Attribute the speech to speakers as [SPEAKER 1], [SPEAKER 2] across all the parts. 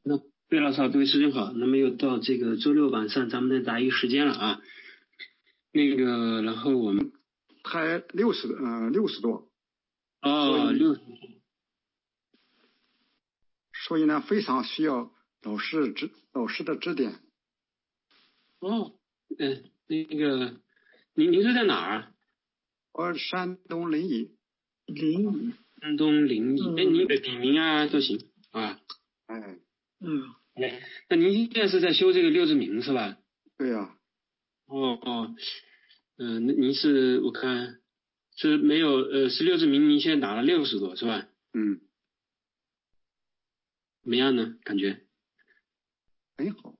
[SPEAKER 1] 那魏老师好，各位师兄好。那么又到这个周六晚上咱们的答疑时间了啊。然后我们
[SPEAKER 2] 才60多。
[SPEAKER 1] 哦，60。
[SPEAKER 2] 所以呢，非常需要老师的指点。
[SPEAKER 1] 哦，您是在哪儿？
[SPEAKER 2] 我山东临沂。
[SPEAKER 1] 山东临沂。您的笔名啊都行啊。那您现在是在修这个六字明是吧？
[SPEAKER 2] 对呀。
[SPEAKER 1] 那您是我看是没有是六字明，您现在打了60多是吧？怎么样呢？感觉？
[SPEAKER 2] 很好。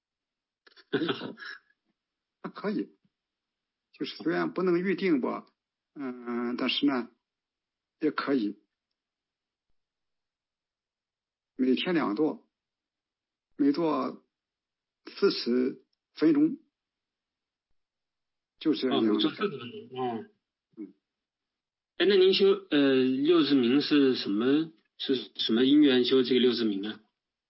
[SPEAKER 2] 还可以，就是虽然不能预定吧，但是呢，也可以。每天2垛，每垛40分钟，就这样的。
[SPEAKER 1] 每垛40分钟。那您修六字明是什么因缘修这个六字明啊？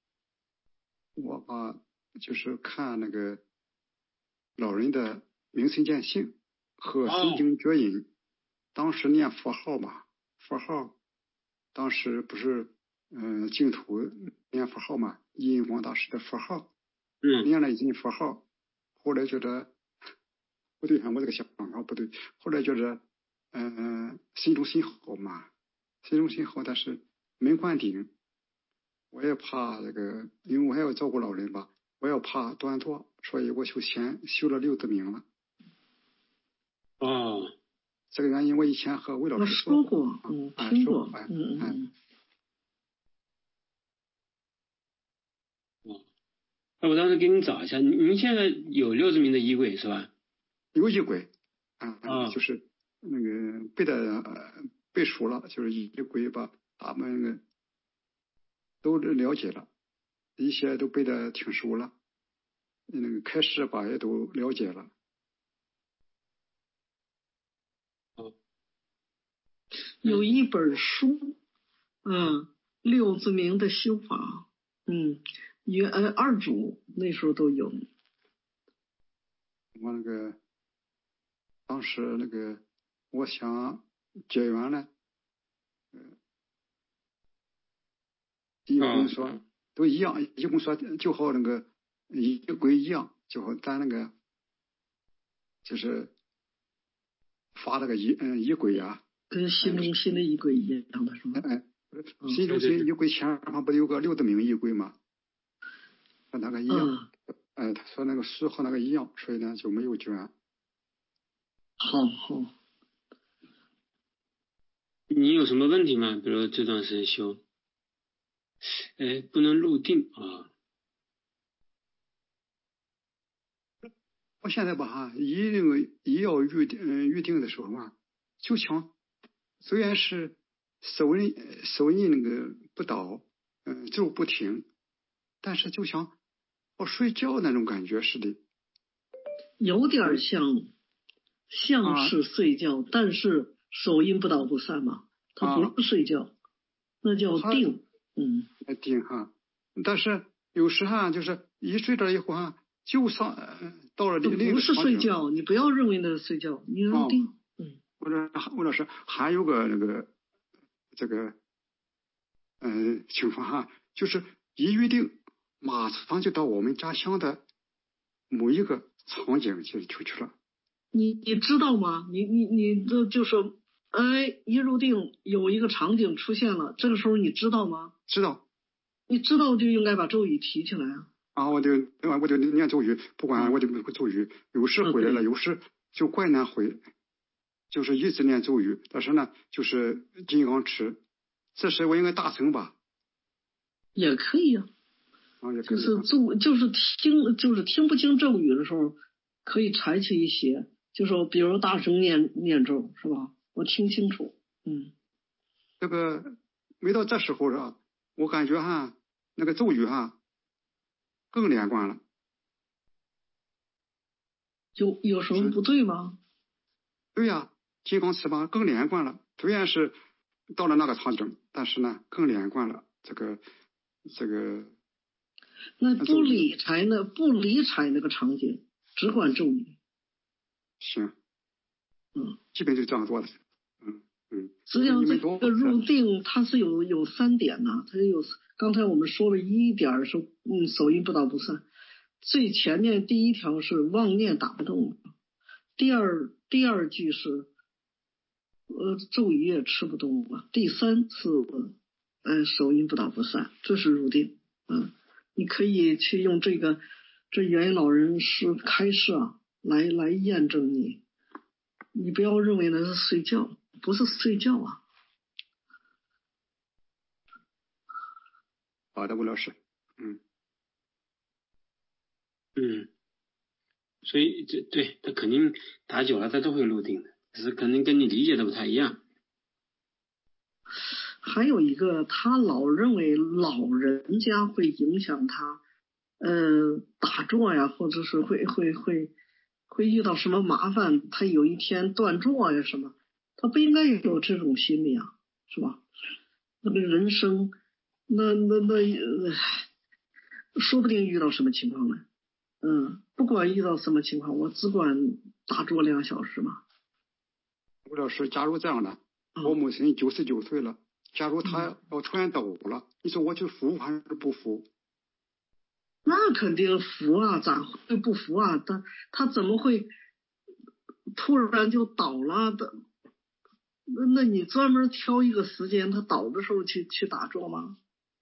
[SPEAKER 2] 我就是看那个老人的名存见性和心经绝引，当时念佛号嘛，佛号当时不是净土念佛号嘛，印光大师的佛号，念了一阵佛号，后来觉得不对，我这个想法不对，后来觉得心中心好嘛，心中心好，但是没灌顶，我也怕这个，因为我还要照顾老人吧，我要怕端坐，所以我就先修了六字明了。这个原因我以前和魏老师
[SPEAKER 3] 说过，听过。
[SPEAKER 1] 那我当时给您找一下，您现在有六字明的仪轨是吧？
[SPEAKER 2] 有仪轨，就是那个背熟了，就是仪轨吧，他们那个都了解了，一些都背得挺熟了，那个开示吧也都了解了。
[SPEAKER 3] 有一本书，六字明的修法，二主那时候都有。
[SPEAKER 2] 我那个当时那个我想结缘呢，一共说都一样，一共说就好那个仪轨一样，就好咱那个就是发那个仪轨啊，
[SPEAKER 3] 跟心中心的仪轨一样的是吗？
[SPEAKER 2] 心中心仪轨前方不有个六字明仪轨吗？和那个一样。他说那个书和那个一样，所以呢就没有卷。
[SPEAKER 3] 好。
[SPEAKER 1] 你有什么问题吗？比如这段时间修，不能入定啊。
[SPEAKER 2] 我现在吧一要预定的时候嘛，就想虽然是手印那个不倒，咒不停，但是就像睡觉那种感觉似的，
[SPEAKER 3] 有点像是睡觉，但是手印不倒不散嘛，它不是睡觉，那叫定。
[SPEAKER 2] 定哈，但是有时就是一睡着以后就到了另一个
[SPEAKER 3] 不是睡觉，你不要认为那是睡觉，你入定。
[SPEAKER 2] 魏老师还有个那个这个情况就是一预定马上就到我们家乡的某一个场景就去了。
[SPEAKER 3] 你知道吗？你这就说，一入定有一个场景出现了，这个时候你知道吗？
[SPEAKER 2] 知道。
[SPEAKER 3] 你知道就应该把咒语提起来啊。
[SPEAKER 2] 我就念咒语，不管我就会咒语，有时回来了，有时就怪难回，就是一直念咒语，但是呢就是金刚持，这时我应该大声吧？
[SPEAKER 3] 也可以啊。
[SPEAKER 2] 也可以。
[SPEAKER 3] 就是听不清咒语的时候，可以采取一些，就说比如大声念咒是吧？我听清楚。
[SPEAKER 2] 这个没到这时候我感觉那个咒语更连贯了。
[SPEAKER 3] 有什么不对吗？
[SPEAKER 2] 对呀，金刚持吧更连贯了，虽然是到了那个场景，但是呢更连贯了。这个
[SPEAKER 3] 那不理睬那个场景，只管咒语。
[SPEAKER 2] 行，基本就这样做的。
[SPEAKER 3] 实际上这个入定它是有3点呢，它有刚才我们说了1点是手印不倒不散，最前面第1条是妄念打不动，第二句是咒语也吃不动了，第3是手印不倒不散，这是入定。你可以去用这元老人是开示啊来验证你不要认为那是睡觉，不是睡觉啊。
[SPEAKER 2] 好的，吴老师。
[SPEAKER 1] 所以对他肯定打久了他都会入定的，只是可能跟你理解的不太一样。
[SPEAKER 3] 还有一个，他老认为老人家会影响他打坐呀，或者是会遇到什么麻烦，他有一天断坐呀什么，他不应该有这种心理啊，是吧？那个人生说不定遇到什么情况呢？不管遇到什么情况，我只管打坐2小时嘛。
[SPEAKER 2] 吴老师，假如这样的，我母亲99岁了，假如她要穿斗了，你说我去服还是不服？
[SPEAKER 3] 那肯定服啊，咋会不服啊？他怎么会突然就倒了的？那你专门挑一个时间，他倒的时候去打坐吗？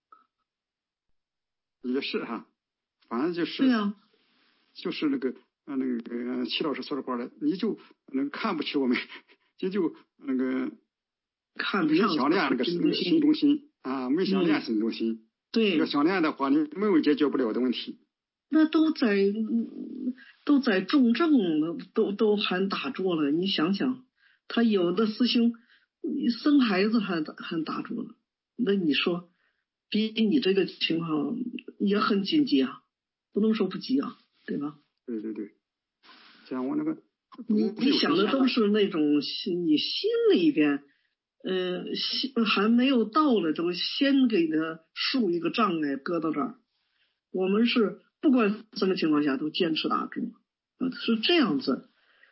[SPEAKER 2] 也是哈，反正就是
[SPEAKER 3] 对呀，
[SPEAKER 2] 就是那个齐老师说的话了，你就看不起我们，你就那个
[SPEAKER 3] 看不上
[SPEAKER 2] 没想练那个心中心啊，没想练心中心。
[SPEAKER 3] 对，
[SPEAKER 2] 要想练的话，你没有解决不了的问题。
[SPEAKER 3] 那都在重症了，都还打坐了，你想想，他有的师兄生孩子还打坐了，那你说比你这个情况也很紧急啊，不能说不急啊，对吧？
[SPEAKER 2] 对，像我那个，
[SPEAKER 3] 你想的都是那种你心里边。还没有到了，就先给他竖一个障碍，搁到这儿。我们是不管什么情况下都坚持打坐，是这样子。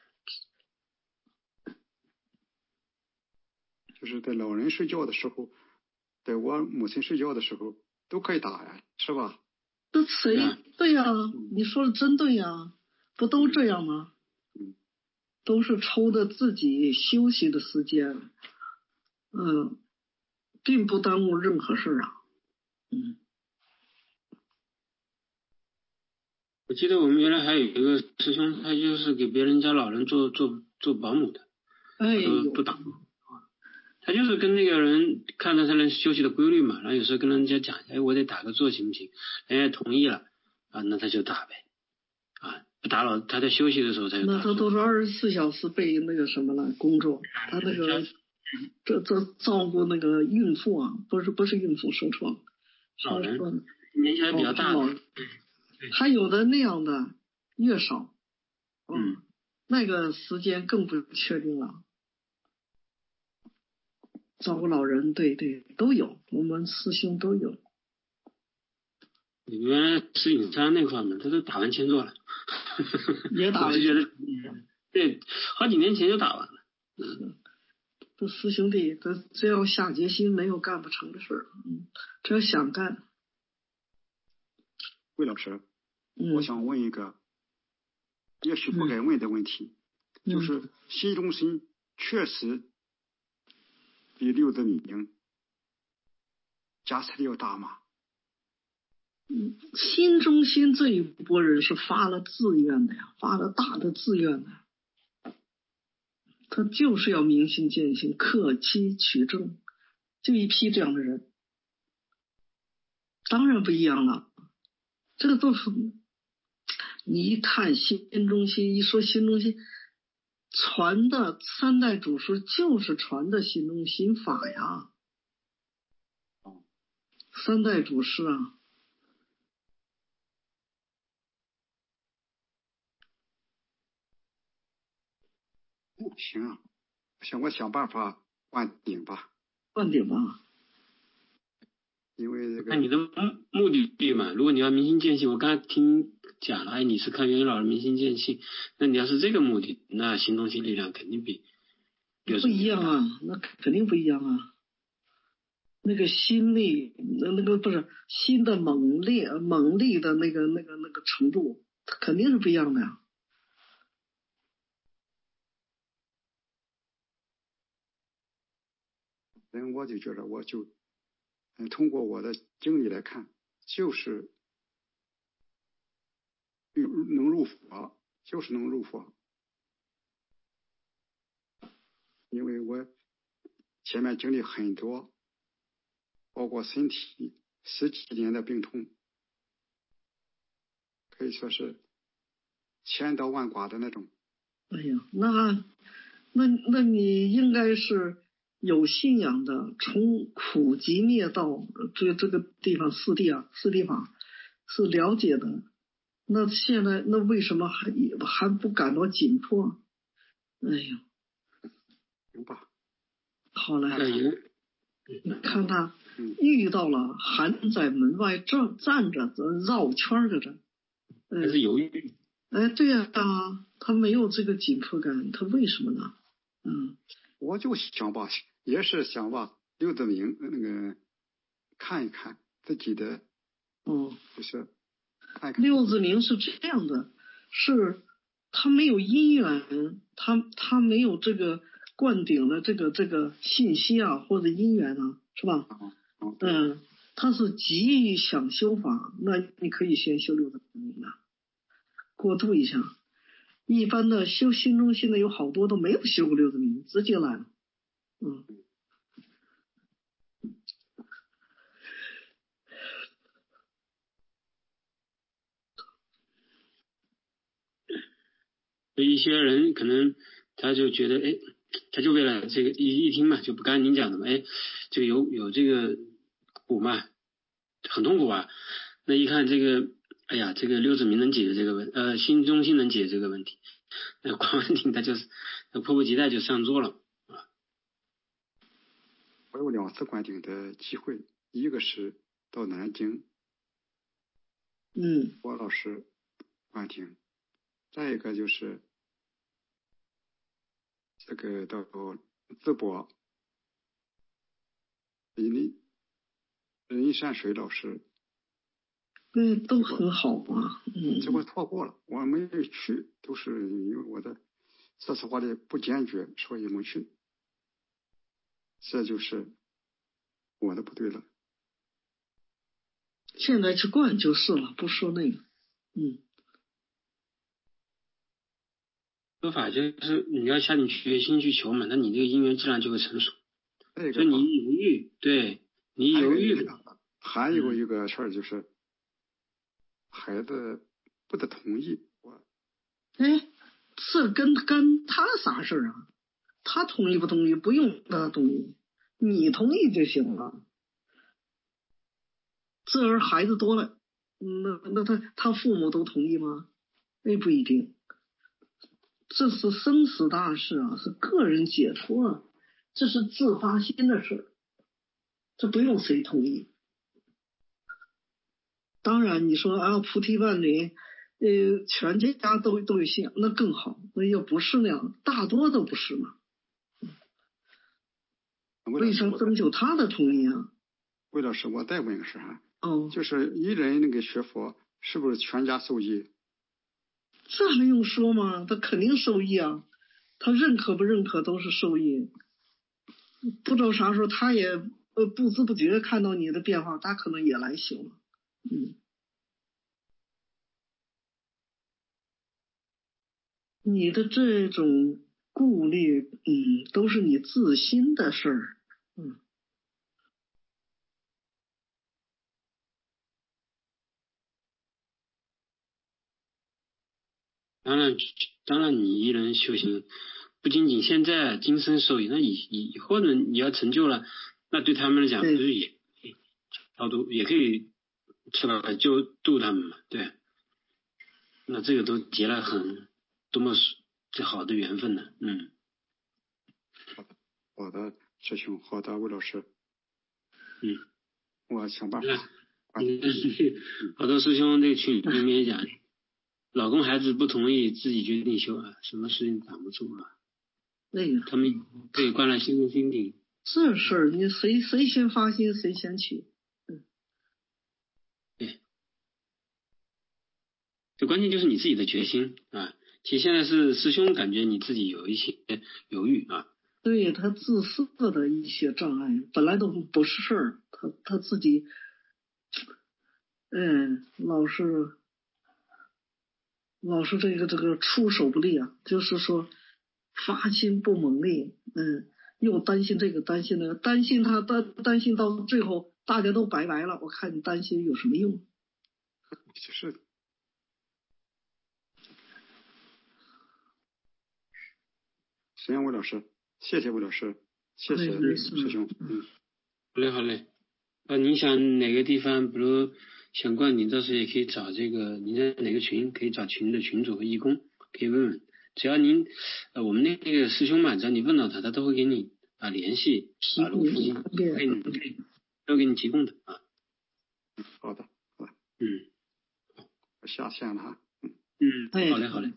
[SPEAKER 2] 就是在老人睡觉的时候，在我母亲睡觉的时候都可以打呀，是吧？
[SPEAKER 3] 这谁对呀？你说的真对呀，不都这样吗？都是抽的自己休息的时间。并不耽误任何事啊。
[SPEAKER 1] 我记得我们原来还有一个师兄，他就是给别人家老人做保姆的，不打，他就是跟那个人看到他人休息的规律嘛，然后有时候跟人家讲，我得打个坐行不行？人家同意了啊，那他就打呗，不打扰他在休息的时候才打。
[SPEAKER 3] 那他都是24小时被那个什么了工作，他那个。这照顾那个孕妇啊，不是孕妇，说错了，
[SPEAKER 1] 老人年纪还比较大的，
[SPEAKER 3] 还有的那样的越少，那个时间更不确定了。照顾老人，对都有，我们师兄都有。
[SPEAKER 1] 原来石景山那块嘛，他都打完前座了，
[SPEAKER 3] 也打完，
[SPEAKER 1] 我是觉得对，好几年前就打完了。
[SPEAKER 3] 这师兄弟，只要下决心，没有干不成的事儿。只要想干。
[SPEAKER 2] 魏老师，我想问一个也许不该问的问题，就是心中心确实比六字明加持力要大吗？
[SPEAKER 3] 心中心这一波人是发了自愿的呀，发了大的自愿的。他就是要明心见性，克期取证，就一批这样的人，当然不一样了。这个都是你一看心中心，一说心中心，传的3代祖师就是传的心中心法呀。3代祖师啊。
[SPEAKER 2] 行啊，我想办法灌顶吧。
[SPEAKER 3] 灌顶吧。
[SPEAKER 2] 因为这个。
[SPEAKER 1] 那你的目的嘛。如果你要明心见性，我刚才听讲了，你是看元老人明心见性，那你要是这个目的，那行动性力量肯定比
[SPEAKER 3] 不一样啊，那肯定不一样啊。那个心力，那个不是心的猛力的那个程度，肯定是不一样的呀。
[SPEAKER 2] 我就觉得，通过我的经历来看，就是能入佛，就是能入佛。因为我前面经历很多，包括身体10几年的病痛，可以说是千刀万剐的那种。
[SPEAKER 3] 哎呀，那你应该是有信仰的，从苦集灭道这个地方四谛法是了解的。那现在那为什么还不感到紧迫？哎呀，
[SPEAKER 2] 行吧。
[SPEAKER 3] 好了，你看他遇到了，还在门外站着，绕圈着的，
[SPEAKER 1] 还是犹豫。
[SPEAKER 3] 哎，对呀，他没有这个紧迫感，他为什么呢？
[SPEAKER 2] 我就也是想把刘德明那个看一看自己的，就是看看。
[SPEAKER 3] 刘子明是这样的，是他没有因缘，他没有这个灌顶的这个信息啊，或者因缘啊，是吧？他是急于想修法，那你可以先修六子明啊，过渡一下。一般的修心中现在有好多都没有修过六子明，直接来了。
[SPEAKER 1] 一些人可能他就觉得，哎，他就为了这个一听嘛，就不刚才您讲的嘛，哎，这个有这个苦嘛，很痛苦啊。那一看这个，哎呀，这个六子明能解决这个心中心能解决这个问题，那光完听他就是迫不及待就上座了啊。
[SPEAKER 2] 我有2次灌顶的机会，一个是到南京，郭老师灌顶，再一个就是这个到淄博，任善水老师，
[SPEAKER 3] 都很好啊。
[SPEAKER 2] 结果错过了，我没去，都是因为我的说实话的不坚决，所以没去。这就是我的不对了。
[SPEAKER 3] 现在去灌就是了，不说那个。
[SPEAKER 1] 说法就是你要下定决心去求嘛，那你这个因缘自然就会成熟。所以你犹豫，对你犹豫。
[SPEAKER 2] 还有一个事儿就是，孩子不得同意我。
[SPEAKER 3] 这跟他啥事啊？他同意不同意不用他同意，你同意就行了。这儿孩子多了，那他父母都同意吗？不一定。这是生死大事啊，是个人解脱啊，这是自发心的事，这不用谁同意。当然你说菩提万里，全家都有信仰，那更好。那要不是那样，大多都不是嘛。为啥征求他的同意啊？
[SPEAKER 2] 魏老师，我再问个事啊，就是一人那个学佛，是不是全家受益？
[SPEAKER 3] 这还用说吗？他肯定受益啊，他认可不认可都是受益。不知道啥时候他也不知不觉看到你的变化，他可能也来修了。你的这种顾虑，都是你自心的事儿。
[SPEAKER 1] 当然，你一人修行，不仅仅现在今生受益，那以后呢，你要成就了，那对他们来讲，不是也超度，也可以是吧？就度他们嘛，对。那这个都结了多么最好的缘分呢？
[SPEAKER 2] 好的，师兄，好的，魏老师。我想办法
[SPEAKER 1] 好多师兄这个群里面讲，老公孩子不同意自己决定修啊，什么事情挡不住啊？他们被灌了心中心底。
[SPEAKER 3] 这事儿你谁先发心谁先去。
[SPEAKER 1] 对，这关键就是你自己的决心啊。其实现在是师兄感觉你自己有一些犹豫啊。
[SPEAKER 3] 对，他自私的一些障碍本来都不是事儿，他自己老是这个出手不利啊，就是说发心不猛烈，又担心这个担心那个，担心到最后大家都拜拜了，我看你担心有什么用？
[SPEAKER 2] 是的。行，魏老师，谢谢魏老师，谢谢师兄。
[SPEAKER 1] 好嘞。你想哪个地方，比如想灌顶，到时候也可以找这个，你在哪个群可以找群的群主和义工，可以问问。只要您我们那个师兄嘛，只要你问到他都会给你联系卢附近，都给你提供的啊。
[SPEAKER 2] 好的。我下线了哈。
[SPEAKER 1] 好嘞。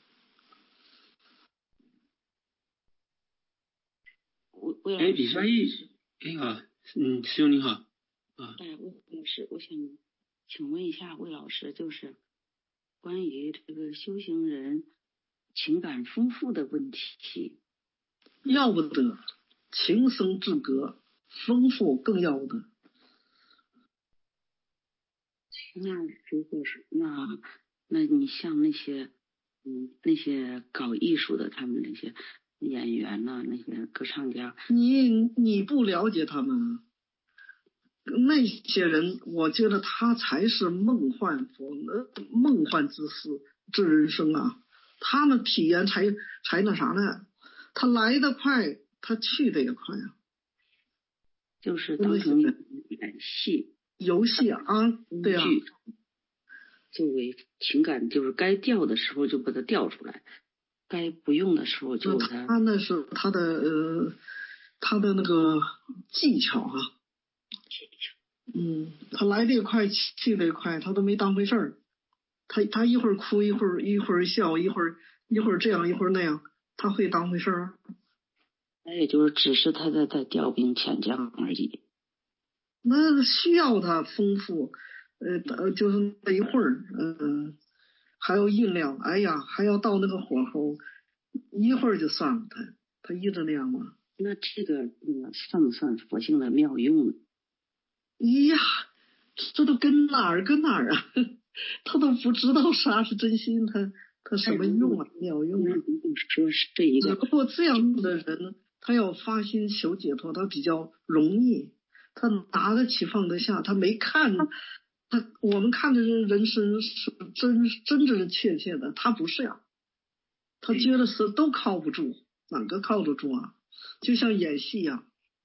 [SPEAKER 1] 李沙义，好，师兄你好。
[SPEAKER 4] 魏老师，我想请问一下魏老师，就是关于这个修行人情感丰富的问题。
[SPEAKER 3] 要不得，情生至格，丰富更要不得。
[SPEAKER 4] 那如果是那你像那些搞艺术的，他们那些演员呐，那些歌唱家，
[SPEAKER 3] 你不了解他们。那些人，我觉得他才是梦幻之事之人生啊！他们体验才那啥呢？他来得快，他去得也快啊！
[SPEAKER 4] 就是当成演戏、
[SPEAKER 3] 游戏啊，对啊。
[SPEAKER 4] 作为情感，就是该调的时候就把它调出来，该不用的时候就把它。
[SPEAKER 3] 他那是他的那个技巧啊。他来得快去得快，他都没当回事儿。他一会儿哭一会儿笑，一会儿这样一会儿那样，他会当回事儿？
[SPEAKER 4] 那也就是只是他在调兵遣将而已。
[SPEAKER 3] 那需要他丰富，就是那一会儿，还有音量，哎呀，还要到那个火候，一会儿就算了，他一直那样吗？
[SPEAKER 4] 那这个算不算佛性的妙用呢？
[SPEAKER 3] 呀，这都跟哪儿啊？他都不知道啥是真心，他什么用啊？妙用啊？
[SPEAKER 4] 说是这一个。
[SPEAKER 3] 不过这样的人，他要发心求解脱，他比较容易，他拿得起放得下，他没看我们看的人生是真切切的，他不是呀，他觉得是都靠不住，哪个靠得住啊？就像演戏呀。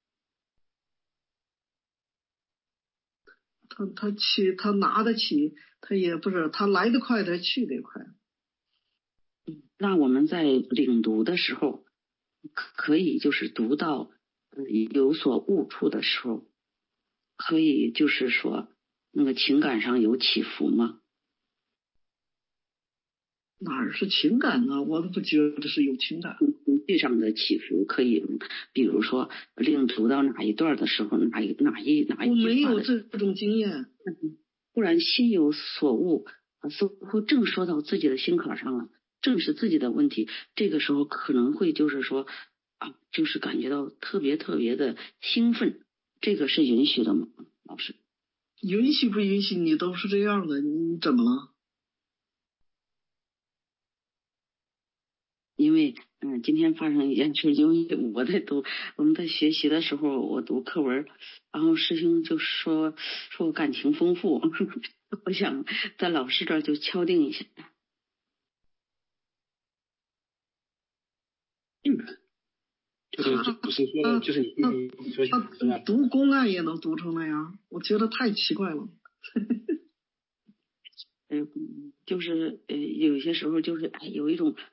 [SPEAKER 3] 他拿得起，他也不是，他来得快，他去得快。
[SPEAKER 4] 那我们在领读的时候，可以就是读到有所悟处的时候，可以就是说那个情感上有起伏吗？
[SPEAKER 3] 哪儿是情感呢？我都不觉得是有情感。
[SPEAKER 4] 情绪上的起伏可以，比如说领读到哪一段的时候，哪一
[SPEAKER 3] 我没有这种经验。
[SPEAKER 4] 忽然心有所悟，似乎正说到自己的心坎上了，正是自己的问题。这个时候可能会就是说就是感觉到特别的兴奋，这个是允许的吗，老师？
[SPEAKER 3] 允许不允许？你都是这样的，你怎么了？
[SPEAKER 4] 因为今天发生一件事，因为我们在学习的时候，我读课文，然后师兄就说我感情丰富，我想在老师这儿就敲定一下。
[SPEAKER 1] 就是不是说就是你说
[SPEAKER 3] 他读公案也能读成那样，我觉得太奇怪了。
[SPEAKER 4] 就是有些时候就是有一种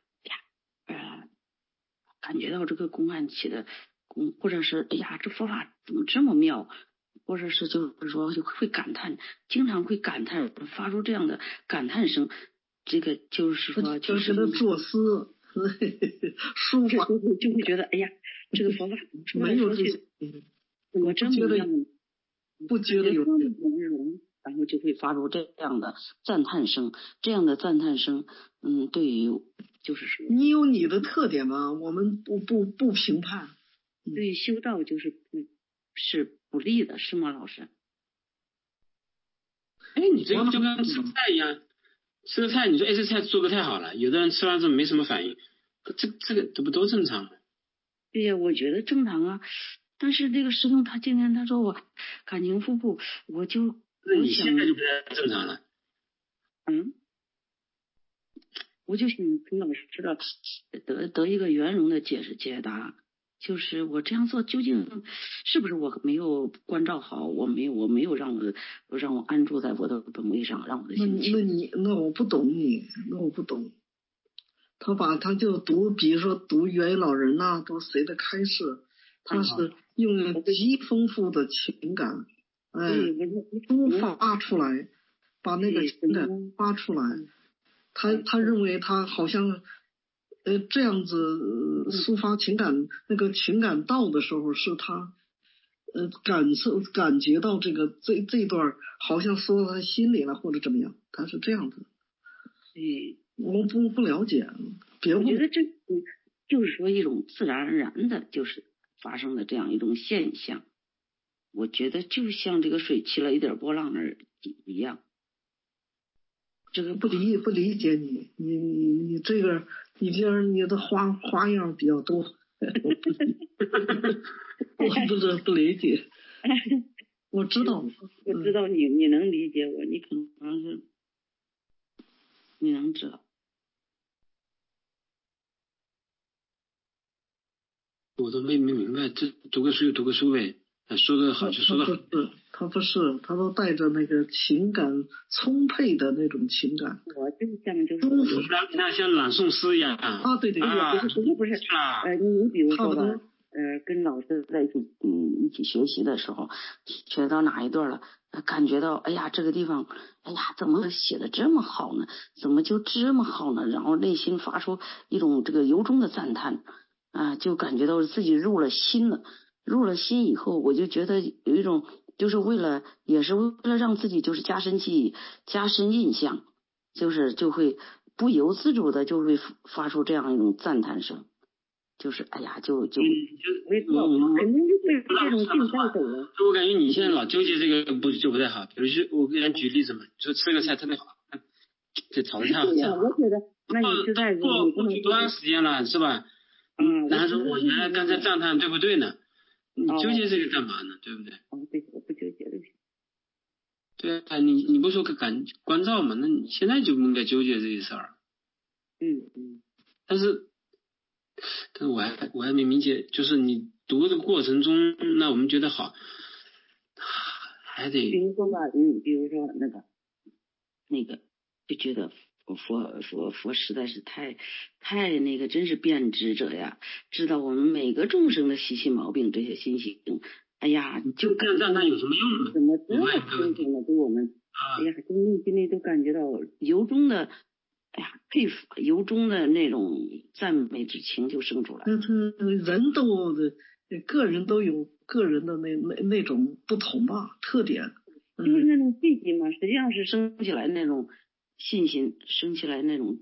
[SPEAKER 4] 感觉到这个公案起的或者是这佛法怎么这么妙， 或者是就是说就会感叹，经常会感叹，发出这样的感叹声。这个就是说，
[SPEAKER 3] 就是他作诗，书法
[SPEAKER 4] 就会觉得，哎呀，这个佛法
[SPEAKER 3] 没有这些，
[SPEAKER 4] 我真
[SPEAKER 3] 不觉得有
[SPEAKER 4] 容，然后就会发出这样的赞叹声，这样的赞叹声，对于就是说，
[SPEAKER 3] 你有你的特点嘛，我们不评判。
[SPEAKER 4] 对修道就是是不利的，是吗，老师？
[SPEAKER 1] 哎，你这个就跟吃菜一样，吃个菜，你说这菜做的太好了，有的人吃完之后没什么反应，这个这不都正常吗？
[SPEAKER 4] 对呀，我觉得正常啊。但是这个师兄他今天他说我感情腹部，我就
[SPEAKER 1] 那你现在就不太正常了。
[SPEAKER 4] 我就想跟老师知道得一个圆融的解答，就是我这样做究竟是不是我没有关照好，我没有让我安住在我的本位上，让我的心情。
[SPEAKER 3] 那我不懂你，他就读，比如说读元老人呐，读谁的开示，他是用极丰富的情感，抒发出来，把那个情感发出来。他认为他好像这样子抒发情感，那个情感到的时候是他感觉到这段好像说到他心里了或者怎么样，他是这样子。我不了解，
[SPEAKER 4] 我觉得这就是说一种自然而然的，就是发生的这样一种现象。我觉得就像这个水起了一点波浪而已一样。
[SPEAKER 3] 这个不理解你这个你的花样比较多，我不理解。我知道
[SPEAKER 4] 你能理解我，你可能是你能知道。
[SPEAKER 1] 我都没明白，这读个书就读个书呗，说的好就说的好。
[SPEAKER 3] 他不是，他都带着那个情感充沛的那种情感。
[SPEAKER 4] 我就就是
[SPEAKER 1] 像朗诵诗一样啊。
[SPEAKER 4] 对，不是你比如说吧，跟老师在一起学习的时候，学到哪一段了，感觉到哎呀这个地方，哎呀怎么写的这么好呢？怎么就这么好呢？然后内心发出一种这个由衷的赞叹就感觉到自己入了心了。入了心以后，我就觉得有一种就是也是为了让自己就是加深记忆、加深印象，就会不由自主的就会发出这样一种赞叹声，就是哎呀就没错，肯定就会这种境带走了。
[SPEAKER 1] 我感觉你现在老纠结这个就不太好。比如说我给人举例子嘛，说吃个菜特别好，这炒的菜好。
[SPEAKER 4] 我觉得那你实在是你不能
[SPEAKER 1] 多长时间了是吧？然后说我原来刚才赞叹对不对呢？你纠结这个干嘛呢？对不对？
[SPEAKER 4] 对，我不纠结这个。
[SPEAKER 1] 对啊，你不说关照嘛？那你现在就不应该纠结这些事儿。但是我还没理解，就是你读的过程中，那我们觉得好，还得
[SPEAKER 4] 比如说吧，比如说那个就觉得佛实在是太那个，真是遍知者呀，知道我们每个众生的习气毛病，这些心行。哎呀，
[SPEAKER 1] 就这样有什么用呢？
[SPEAKER 4] 怎么这么清楚呢？对我们，哎呀，心里都感觉到由衷的，哎呀，佩服，由衷的那种赞美之情就生出来。
[SPEAKER 3] 人个人都有个人的那种不同吧，特点。
[SPEAKER 4] 就是那种信心嘛，实际上是升起来那种信心，升起来那种。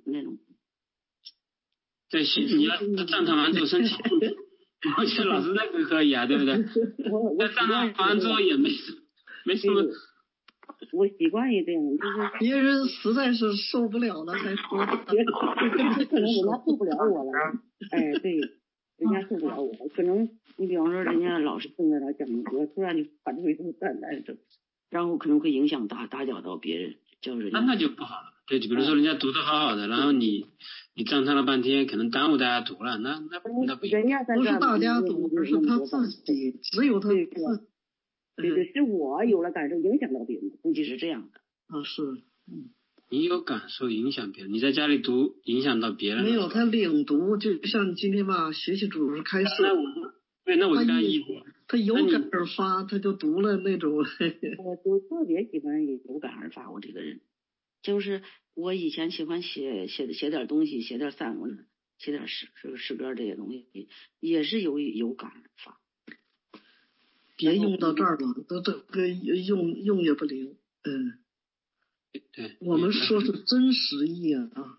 [SPEAKER 1] 对，你要赞叹完之后升起。我觉得老师那个可以啊，对不对？那赞叹完之后也没什么。
[SPEAKER 4] 我习惯于这样，就是
[SPEAKER 3] 别人实在是受不了了才说。
[SPEAKER 4] 可能人家受不了我了。哎，对，人家受不了我，可能你比方说人家老师正在那讲，我突然就发出一种赞叹声，然后可能会影响打搅到别人，叫人
[SPEAKER 1] 那就不好了。对，比如说人家读得好好的，然后你赞叹了半天，可能耽误大家读了，那不
[SPEAKER 4] 人家
[SPEAKER 3] 不是大家读，而是他自己，只有他自己。
[SPEAKER 4] 对，是我有了感受，影响到别人，估计是这样的。
[SPEAKER 3] 是。
[SPEAKER 1] 你有感受影响别人，你在家里读影响到别人。
[SPEAKER 3] 没有，他领读，就像今天吧，学习主日开示。
[SPEAKER 1] 对，那我就跟他
[SPEAKER 3] 他有感而发，他就读了那种。
[SPEAKER 4] 我就特别喜欢有感而发，我这个人，就是我以前喜欢写点东西，写点散文，写点诗歌这些东西，也是有感而发。
[SPEAKER 3] 别用到这儿了，都这个用也不灵。
[SPEAKER 1] 对，
[SPEAKER 3] 我们说是真实意啊。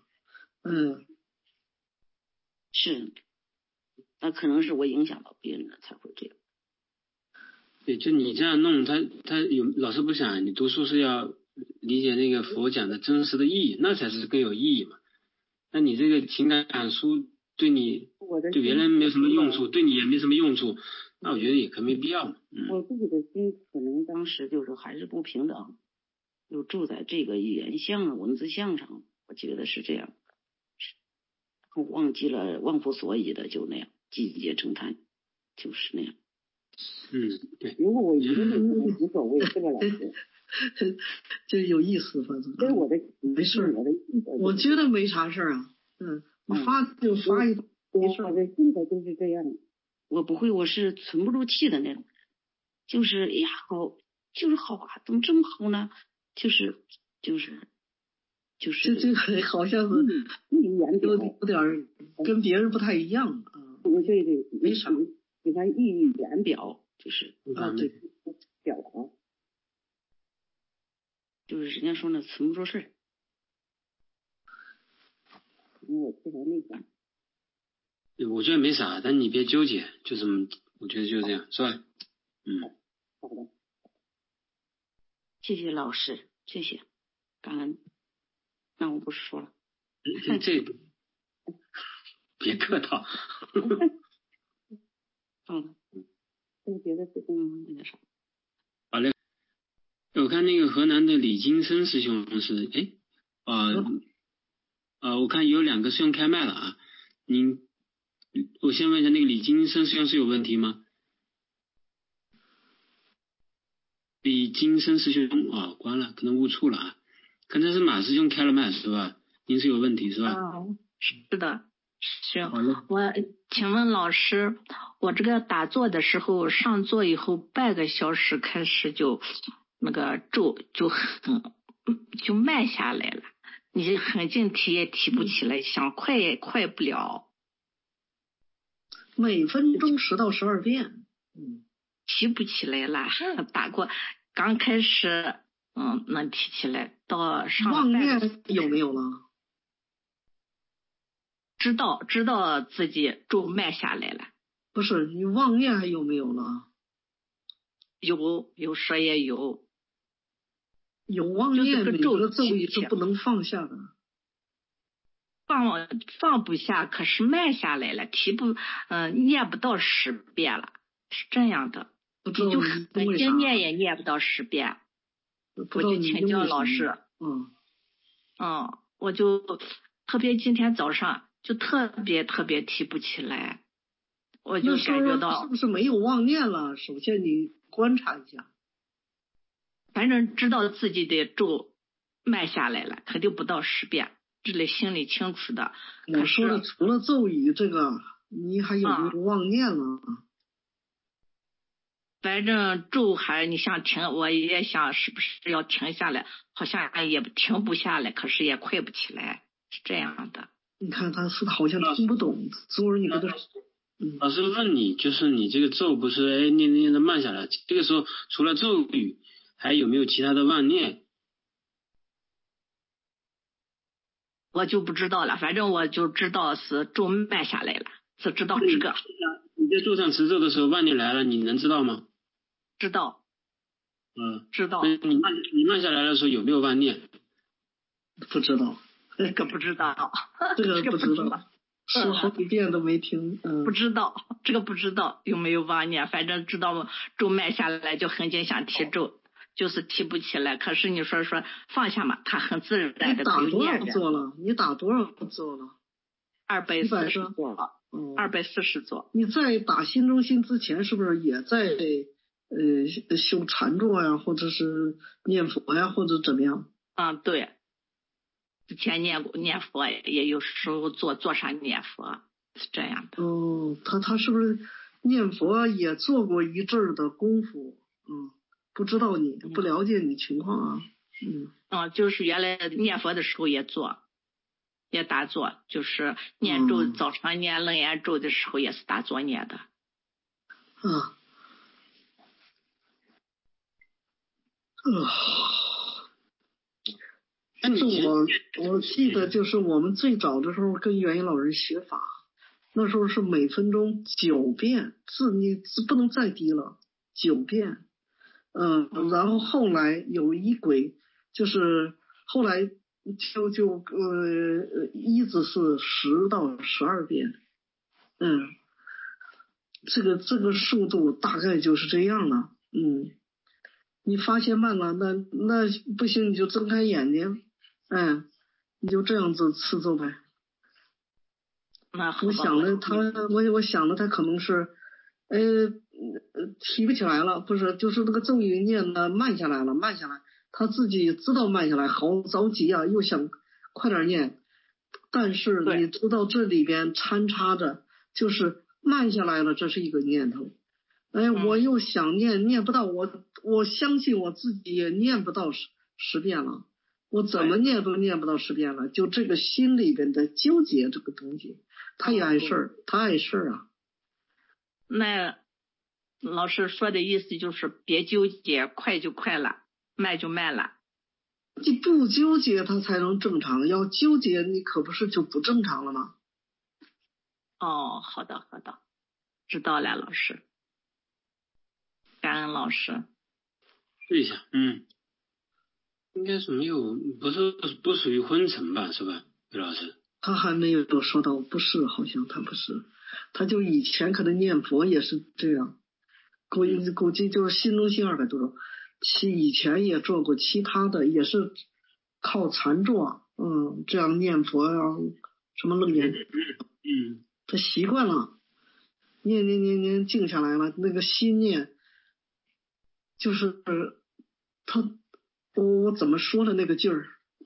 [SPEAKER 4] 是，那可能是我影响到别人了才会这样。
[SPEAKER 1] 对，就你这样弄，他老师不想你读书是要理解那个佛讲的真实的意义，那才是更有意义嘛。那你这个情感书对别人没有什么用处，对你也没什么用处，那我觉得也可没必要嘛。
[SPEAKER 4] 我自己的心可能当时就是还是不平等，就住在这个语言项文字项上，我觉得是这样，忘记了忘乎所以的就那样季节成叹，就是那样。
[SPEAKER 1] 对。
[SPEAKER 4] 如果我一个人无所谓，是吧，老师？
[SPEAKER 3] 就有意思，反正。
[SPEAKER 4] 对我的
[SPEAKER 3] 没事，我觉得没啥事啊。你发就发一，没事。
[SPEAKER 4] 我的性格就是这样，我不会，我是存不住气的那种，就是呀，就是好啊，怎么这么好呢？就是这
[SPEAKER 3] 好像是有点跟别人不太一样啊。
[SPEAKER 4] 对，
[SPEAKER 3] 没啥。
[SPEAKER 4] 喜欢溢言表，就是对表达，就是人家说呢，存不住事儿。我特别内向。
[SPEAKER 1] 我觉得没啥，但你别纠结，就这么，我觉得就这样，是吧？
[SPEAKER 4] 好的。谢谢老师，谢谢，感恩。那我不说了。
[SPEAKER 1] 这别客套。
[SPEAKER 4] 好的。别的事情那个啥。
[SPEAKER 1] 好嘞。我看那个河南的李金生师兄是我看有2个师兄开麦了啊。我先问一下，那个李金生师兄是有问题吗？李金生师兄关了，可能误触了啊。刚才是马师兄开了麦是吧？您是有问题是吧？
[SPEAKER 5] 是的，行。我请问老师，我这个打坐的时候，上座以后半个小时开始就那个咒就慢下来了，你很近提也提不起来，想快也快不了。
[SPEAKER 3] 每分钟10到12遍。
[SPEAKER 5] 提不起来了，打过刚开始能提起来，到上
[SPEAKER 3] 妄念有没有了？
[SPEAKER 5] 知道自己咒慢下来了。
[SPEAKER 3] 不是，你妄念还有没有了？
[SPEAKER 5] 有说也有。
[SPEAKER 3] 有妄念，你这个咒语是不能放下的。
[SPEAKER 5] 放不下，可是慢下来了，念不到10遍了，是这样的。就很经念也念不到10遍，我就请教老师。我就特别今天早上就特别提不起来，我就感觉到
[SPEAKER 3] 是不是没有妄念了？首先你观察一下，
[SPEAKER 5] 反正知道自己的咒慢下来了，肯定不到10遍，这里心里清楚的。
[SPEAKER 3] 我说的除了咒语这个，你还有没有妄念了？
[SPEAKER 5] 反正咒还你想停，我也想是不是要停下来，好像也停不下来，可是也快不起来，是这样的。
[SPEAKER 3] 你看他好像听不懂，所以你跟他
[SPEAKER 1] 老师问你，就是你这个咒不是念的慢下来，这个时候除了咒语还有没有其他的妄念？
[SPEAKER 5] 我就不知道了，反正我就知道是咒慢下来了，只知道这个。
[SPEAKER 1] 你在桌上持咒的时候妄念来了，你能知道吗？
[SPEAKER 5] 知道。知道。
[SPEAKER 1] 你慢下来的时候有没有妄念？
[SPEAKER 3] 不知道。
[SPEAKER 5] 这个不知道。
[SPEAKER 3] 这个不知道。说好几遍都没听。
[SPEAKER 5] 不知道，这个不知道有没有妄念，反正知道咒慢下来就很经想提咒，就是提不起来。可是你说放下嘛，他很自然的。
[SPEAKER 3] 你打多少座了
[SPEAKER 5] ？240座了。240座。
[SPEAKER 3] 你在打心中心之前，是不是也在修禅坐呀，或者是念佛呀，或者怎么样？
[SPEAKER 5] 对。之前念佛也有时候坐上念佛，是这样的。
[SPEAKER 3] 他是不是念佛也做过一阵儿的功夫，不知道你不了解你情况啊，
[SPEAKER 5] 就是原来念佛的时候也做，也打坐，就是念咒，早上念楞严咒的时候也是打坐念的。
[SPEAKER 3] 我记得就是我们最早的时候跟元音老人学法，那时候是每分钟9遍字，你字不能再低了，9遍。然后后来有一轨，就是后来就一直是10到12遍。这个速度大概就是这样了。你发现慢了，那不行，你就睁开眼睛，你就这样子持咒呗。我想了他可能是提不起来了，不是，就是那个咒语念的慢下来，他自己知道慢下来，好着急啊，又想快点念，但是你知道这里边掺插着就是慢下来了，这是一个念头。我又想念不到，我相信我自己也念不到10遍了，我怎么念都念不到10遍了，就这个心里边的纠结这个东西，他也碍事儿，他碍事儿啊。
[SPEAKER 5] 那老师说的意思就是别纠结，快就快了，慢就慢了。
[SPEAKER 3] 你不纠结它才能正常，要纠结你可不是就不正常了吗？
[SPEAKER 5] 好的，知道了，老师。感恩老师。
[SPEAKER 1] 试一下，应该是没有，不属于昏沉吧，是吧，魏老师？
[SPEAKER 3] 他还没有说到不是，好像他不是，他就以前可能念佛也是这样，估计就是心中心200多种，以前也做过其他的，也是靠禅坐，这样念佛啊，什么楞严，他习惯了，念静下来了，那个心念。就是我怎么说的那个劲儿，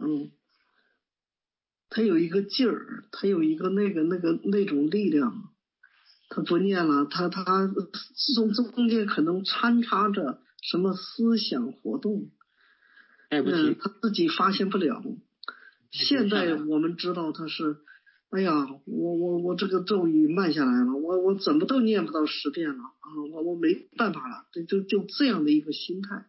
[SPEAKER 3] 他有一个劲儿，他有一个那种力量，他不念了，他中间可能掺插着什么思想活动，他自己发现不了。现在我们知道他是，哎呀，我这个咒语慢下来了，我怎么都念不到10遍了啊，我没办法了，就这样的一个心态，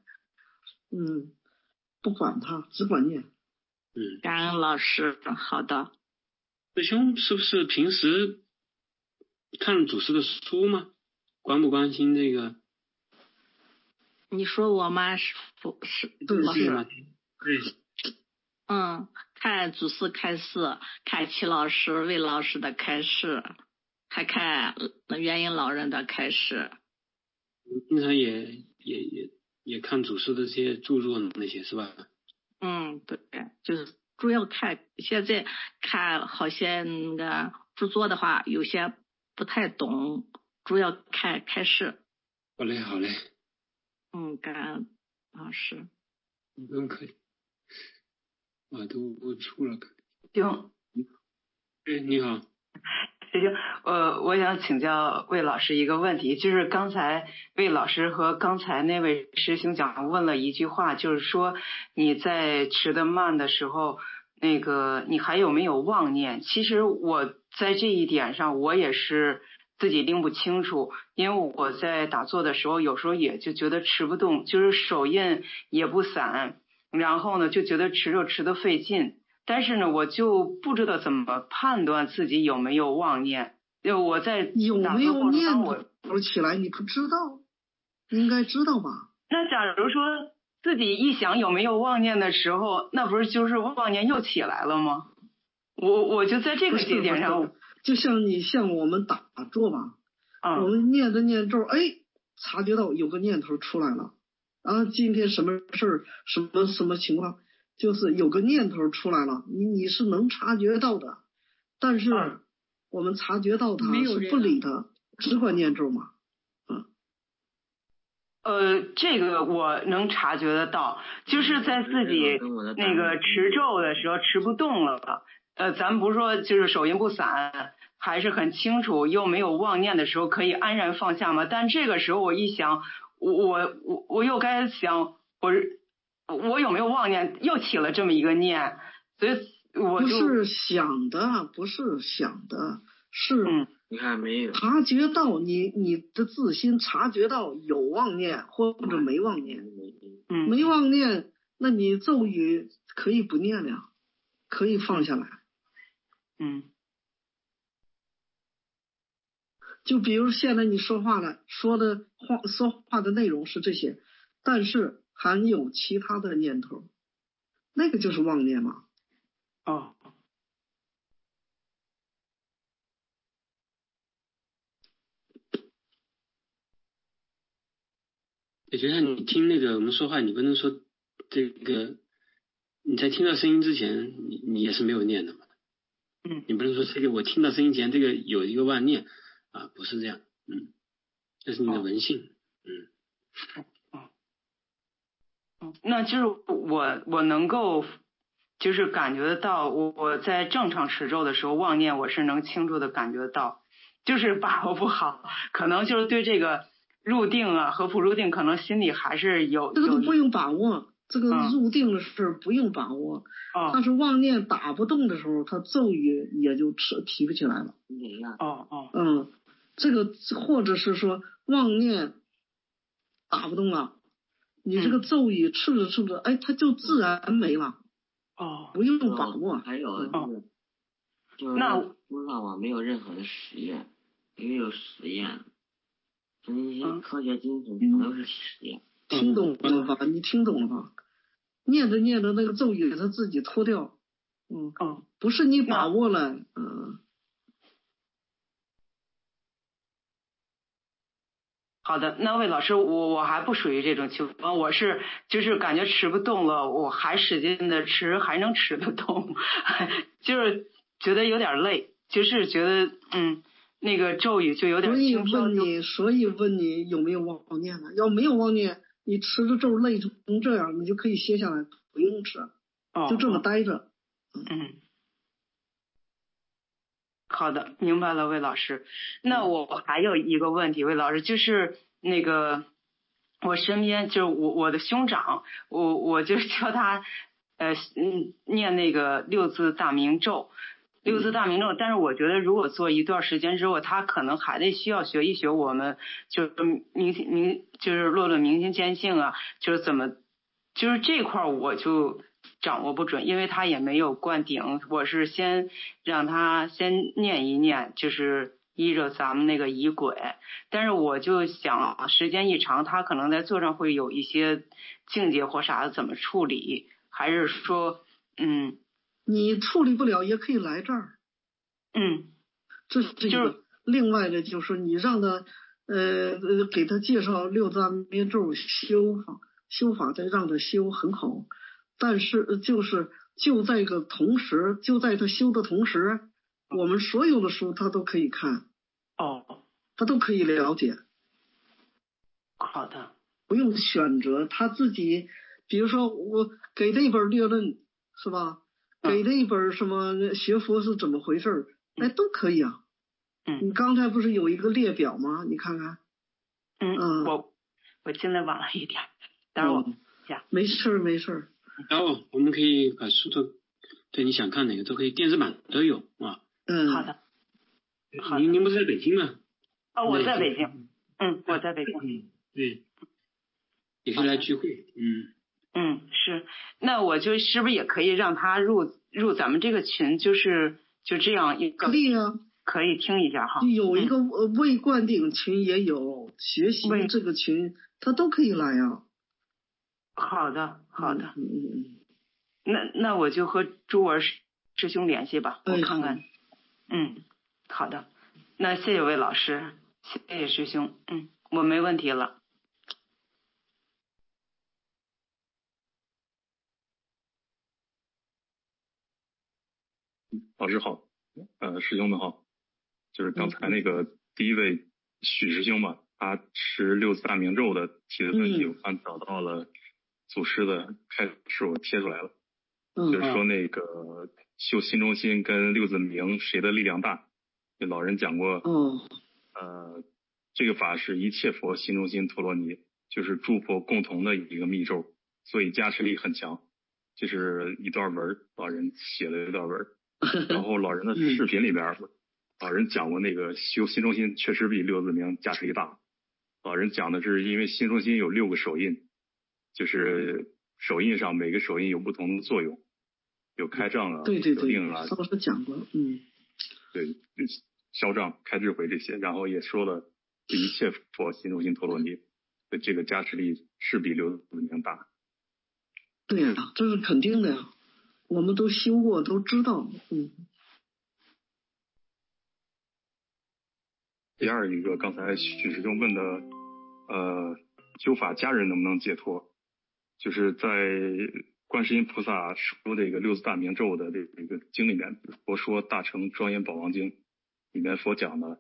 [SPEAKER 3] 不管他，只管念。
[SPEAKER 5] 感恩老师，好的。
[SPEAKER 1] 师兄是不是平时看祖师的书吗？关不关心这个？
[SPEAKER 5] 你说我吗？是老师？
[SPEAKER 1] 对。
[SPEAKER 5] 看祖师开示，看齐老师、魏老师的开示，还看元音老人的开示。
[SPEAKER 1] 经常也看祖师的这些著作那些是吧？
[SPEAKER 5] 对，就是主要看，现在看好些那个著作的话，有些不太懂，主要看开示。
[SPEAKER 1] 好嘞。
[SPEAKER 5] 感恩老师。
[SPEAKER 1] 不用客气。都出了。
[SPEAKER 6] 行。
[SPEAKER 1] 你好。
[SPEAKER 6] 行，我想请教魏老师一个问题，就是刚才魏老师和刚才那位师兄讲问了一句话，就是说你在持得慢的时候，那个你还有没有妄念？其实我在这一点上我也是自己拎不清楚，因为我在打坐的时候有时候也就觉得持不动，就是手印也不散，然后呢就觉得持得费劲。但是呢，我就不知道怎么判断自己有没有妄念。就我在
[SPEAKER 3] 有没有念头起来，你不知道，应该知道吧？
[SPEAKER 6] 那假如说自己一想有没有妄念的时候，那不是就是妄念又起来了吗？我就在这个节点上，
[SPEAKER 3] 就像我们打坐吧，我们念着念咒，察觉到有个念头出来了，今天什么事儿，什么情况？就是有个念头出来了，你是能察觉到的，但是我们察觉到它是不理它，只管念咒嘛。
[SPEAKER 6] 这个我能察觉得到，就是在自己那个持咒的时候持不动了，咱不是说就是手印不散， 还是很清楚又没有妄念的时候，可以安然放下吗？但这个时候我一想，我又该想我有没有妄念，又起了这么一个念，所以我就
[SPEAKER 3] 不是想的，是
[SPEAKER 7] 你看没有
[SPEAKER 3] 察觉到你的自心察觉到有妄念或者没妄念，没妄念，那你咒语可以不念了，可以放下来。就比如现在你说话的内容是这些，但是还有其他的念头，那个就是妄念嘛。
[SPEAKER 1] 也就像你听那个我们说话，你不能说这个你在听到声音之前，你也是没有念的嘛。你不能说这个我听到声音前这个有一个妄念啊，不是这样。这是你的文性。
[SPEAKER 6] 那就是我能够就是感觉得到，我在正常持咒的时候妄念我是能清楚的感觉到，就是把握不好，可能就是对这个入定啊和不入定可能心里还是有
[SPEAKER 3] 这个都不用把握，这个入定的事不用把握。但是妄念打不动的时候，他咒语也就提不起来了。这个或者是说妄念打不动了，你这个咒语吃着，哎，它就自然没了。不用把握。
[SPEAKER 7] 还有就是书上我没有任何的实验，因为有实验，那些科学精神全都是实验。
[SPEAKER 3] 听懂了吧？你听懂了吧？念着那个咒语它自己脱掉。不是你把握了。
[SPEAKER 6] 好的，那魏老师，我还不属于这种情况，我是就是感觉持不动了，我还使劲的持，还能持得动，就是觉得有点累，就是觉得那个咒语就有点轻飘。
[SPEAKER 3] 所以问你有没有妄念呢？要没有妄念，你持着咒累成这样，你就可以歇下来，不用持，就这么待着。
[SPEAKER 6] 好的，明白了，魏老师。那我还有一个问题，魏老师，就是那个我身边就是我的兄长，我就教他念那个六字大明咒，但是我觉得如果做一段时间之后，他可能还得需要学一学我们就是就是论明心见性啊，就是怎么就是这块我就掌握不准，因为他也没有灌顶，我是先让他先念一念，就是依着咱们那个仪轨，但是我就想时间一长，他可能在座上会有一些境界或啥的，怎么处理？还是说
[SPEAKER 3] 你处理不了也可以来这儿。这是一个。另外的就是你让他给他介绍六字大明咒修法，再让他修很好。但是就在个同时，就在他修的同时，我们所有的书他都可以看。他都可以了解。
[SPEAKER 6] 好的。
[SPEAKER 3] 不用选择，他自己，比如说我给他一本略论，是吧？给他一本什么学佛是怎么回事，哎，都可以啊。你刚才不是有一个列表吗？你看看。
[SPEAKER 6] 我进来晚了一点，待会儿我下。
[SPEAKER 3] 没事。
[SPEAKER 1] 然后我们可以把书都，对，你想看哪个都可以，电子版都有啊。
[SPEAKER 6] 好的。
[SPEAKER 1] 您不是在北京吗？
[SPEAKER 6] 我在北京。我在北京。
[SPEAKER 1] 对。也可以来聚会。
[SPEAKER 6] 是。那我就是不是也可以让他入咱们这个群，就这样一个。
[SPEAKER 3] 可以啊。
[SPEAKER 6] 可以听一下哈。
[SPEAKER 3] 有一个未灌顶群也有，学习这个群他都可以来啊。
[SPEAKER 6] 好的。那我就和朱儿师兄联系吧，我看看。好的。那谢谢魏老师，谢谢师兄。我没问题了。
[SPEAKER 8] 老师好，师兄们好。就是刚才那个第一位许师兄嘛，他持六字大明咒的提的问题，我刚找到了祖师的开示，我贴出来了。就是说那个修心中心跟六字明谁的力量大？ 就老人讲过，这个法是一切佛心中心陀罗尼，就是诸佛共同的一个密咒，所以加持力很强。这是一段文，老人写了一段文。然后老人的视频里边，老人讲过那个修心中心确实比六字明加持力大。老人讲的是因为心中心有6个手印，就是手印上每个手印有不同的作用，有开障啊、
[SPEAKER 3] 对，
[SPEAKER 8] 设定啊，
[SPEAKER 3] 老师讲过，
[SPEAKER 8] 对，消障、开智慧这些，然后也说了一切佛心中心陀罗尼，这个加持力是比六字明大。
[SPEAKER 3] 对呀，这是肯定的呀，我们都修过，都知道。
[SPEAKER 8] 第二一个，刚才许师兄问的，修法家人能不能解脱？就是在观世音菩萨说这个六字大明咒的这个经里面，佛说《大乘庄严宝王经》里面佛讲的，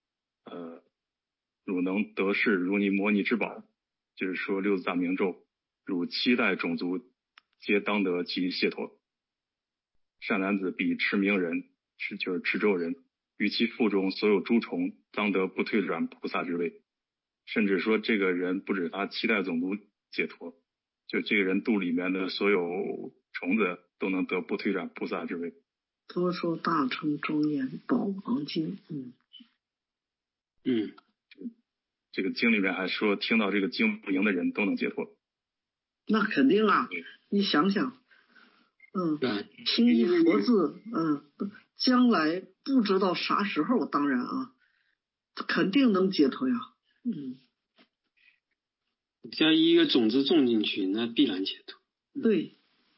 [SPEAKER 8] 汝能得世如尼摩尼之宝，就是说六字大明咒，汝7代种族皆当得其解脱。善男子比持明人，就是持咒人，于其腹中所有诸虫，当得不退转菩萨之位。甚至说这个人不止他7代种族解脱，就这个人肚里面的所有虫子都能得不退转菩萨之位。
[SPEAKER 3] 都说大乘庄严宝王经，
[SPEAKER 8] 这个经里面还说，听到这个经不明的人都能解脱。
[SPEAKER 3] 那肯定啊，你想想，听一佛字，将来不知道啥时候，当然啊，肯定能解脱呀。
[SPEAKER 1] 加一个种子种进去，那必然解脱。
[SPEAKER 3] 对，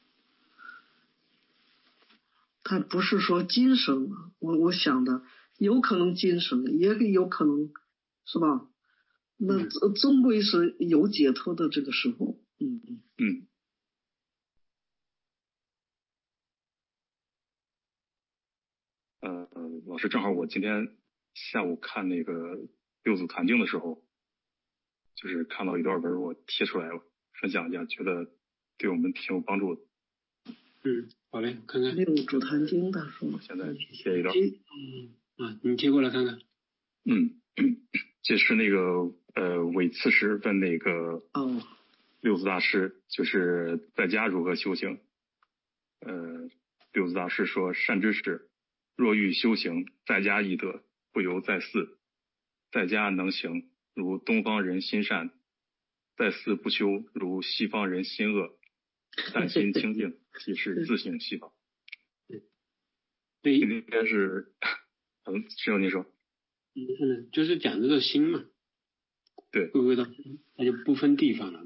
[SPEAKER 3] 他不是说今生啊，我想的有可能今生，也有可能是吧？那终归是有解脱的这个时候。
[SPEAKER 8] 老师，正好我今天下午看那个六祖坛经的时候，就是看到一段文，我贴出来分享一下，觉得对我们挺有帮助的。
[SPEAKER 1] 好嘞，看看。
[SPEAKER 3] 六祖坛经的说，
[SPEAKER 8] 我现在贴一段。
[SPEAKER 1] 你贴过来看看。
[SPEAKER 8] 这是那个韦刺史问那个六祖大师，就是在家如何修行。六祖大师说：善知识，若欲修行，在家易得，不由在寺。在家能行，如东方人心善；在寺不修，如西方人心恶。但心清净，即是自性细胞。
[SPEAKER 1] 对，
[SPEAKER 8] 应该是，师兄您说。
[SPEAKER 1] 就是讲这个心嘛。
[SPEAKER 8] 对，
[SPEAKER 1] 会不会到那就不分地方了。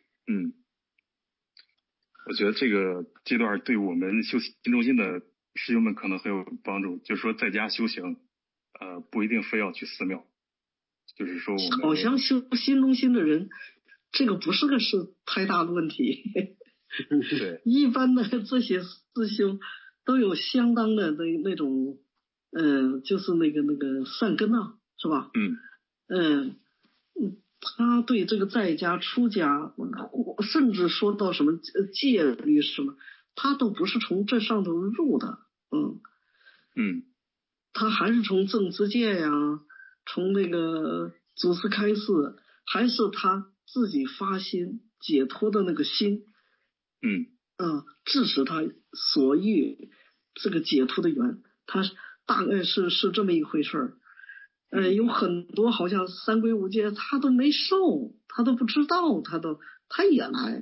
[SPEAKER 8] 我觉得这个阶段对我们修心中心的师兄们可能很有帮助。就是说，在家修行，不一定非要去寺庙。就是说，我们
[SPEAKER 3] 好像修心中心的人，这个不是个太大的问题。
[SPEAKER 8] 对，
[SPEAKER 3] 一般的这些师兄都有相当的那种，就是那个善根啊，是吧？他对这个在家出家，甚至说到什么戒律什么，他都不是从这上头入的。他还是从正知戒呀，从那个祖师开示，还是他自己发心解脱的那个心。致使他所欲这个解脱的缘，他大概是这么一回事儿。有很多好像三皈五戒他都没受，他都不知道，他也来。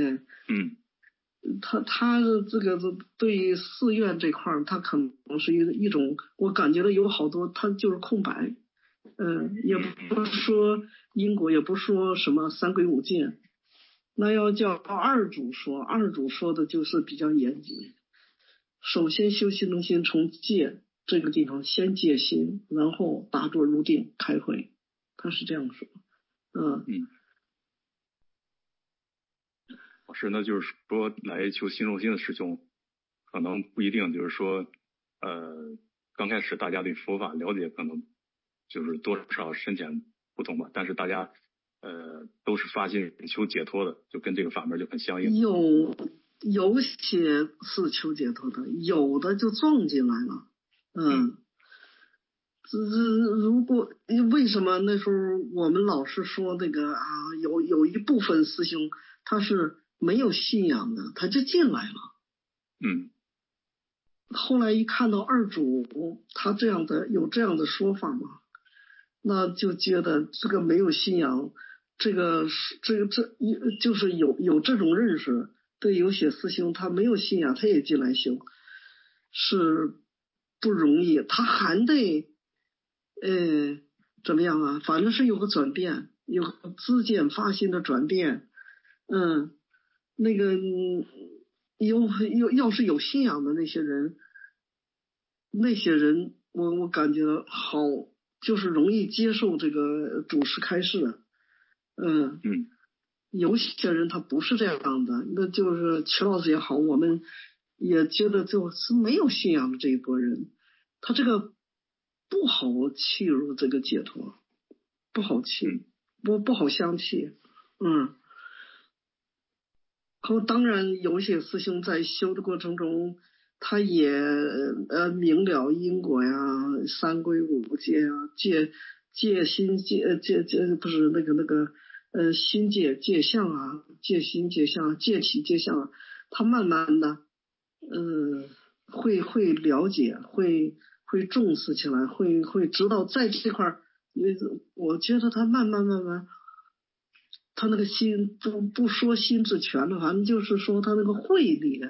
[SPEAKER 3] 他这个对寺院这块儿，他可能是一种，我感觉到有好多他就是空白。也不说因果，也不说什么三皈五戒。那要叫二主说的就是比较严谨。首先修心中心，从戒这个地方先戒心，然后打坐入定开会，他是这样说。
[SPEAKER 8] 老师，那就是说来修心中心的师兄，可能不一定就是说，刚开始大家对佛法了解可能就是多少深浅不同吧，但是大家都是发心求解脱的，就跟这个法门就很相应。
[SPEAKER 3] 有些是求解脱的，有的就撞进来了。 如果为什么那时候我们老是说那个啊，有一部分师兄他是没有信仰的，他就进来了。后来一看到二主他有这样的说法嘛，那就觉得这个没有信仰，这就是有这种认识。对有些师兄他没有信仰，他也进来修，是不容易，他还得怎么样啊？反正是有个转变，有个自见发心的转变。那个要是有信仰的那些人我感觉好，就是容易接受这个主师开示。有些人他不是这样的，那就是齐老师也好，我们也觉得就是没有信仰的这一波人，他这个不好契入这个解脱，不好契，不好相契。当然有些师兄在修的过程中，他也明了因果呀，三归五戒啊，戒心戒不是那个心戒戒相啊，戒心戒相戒体戒相啊，他慢慢的会了解，会重视起来，会知道在这块儿，我觉得他慢慢他那个心不说心智全了，反正就是说他那个慧力。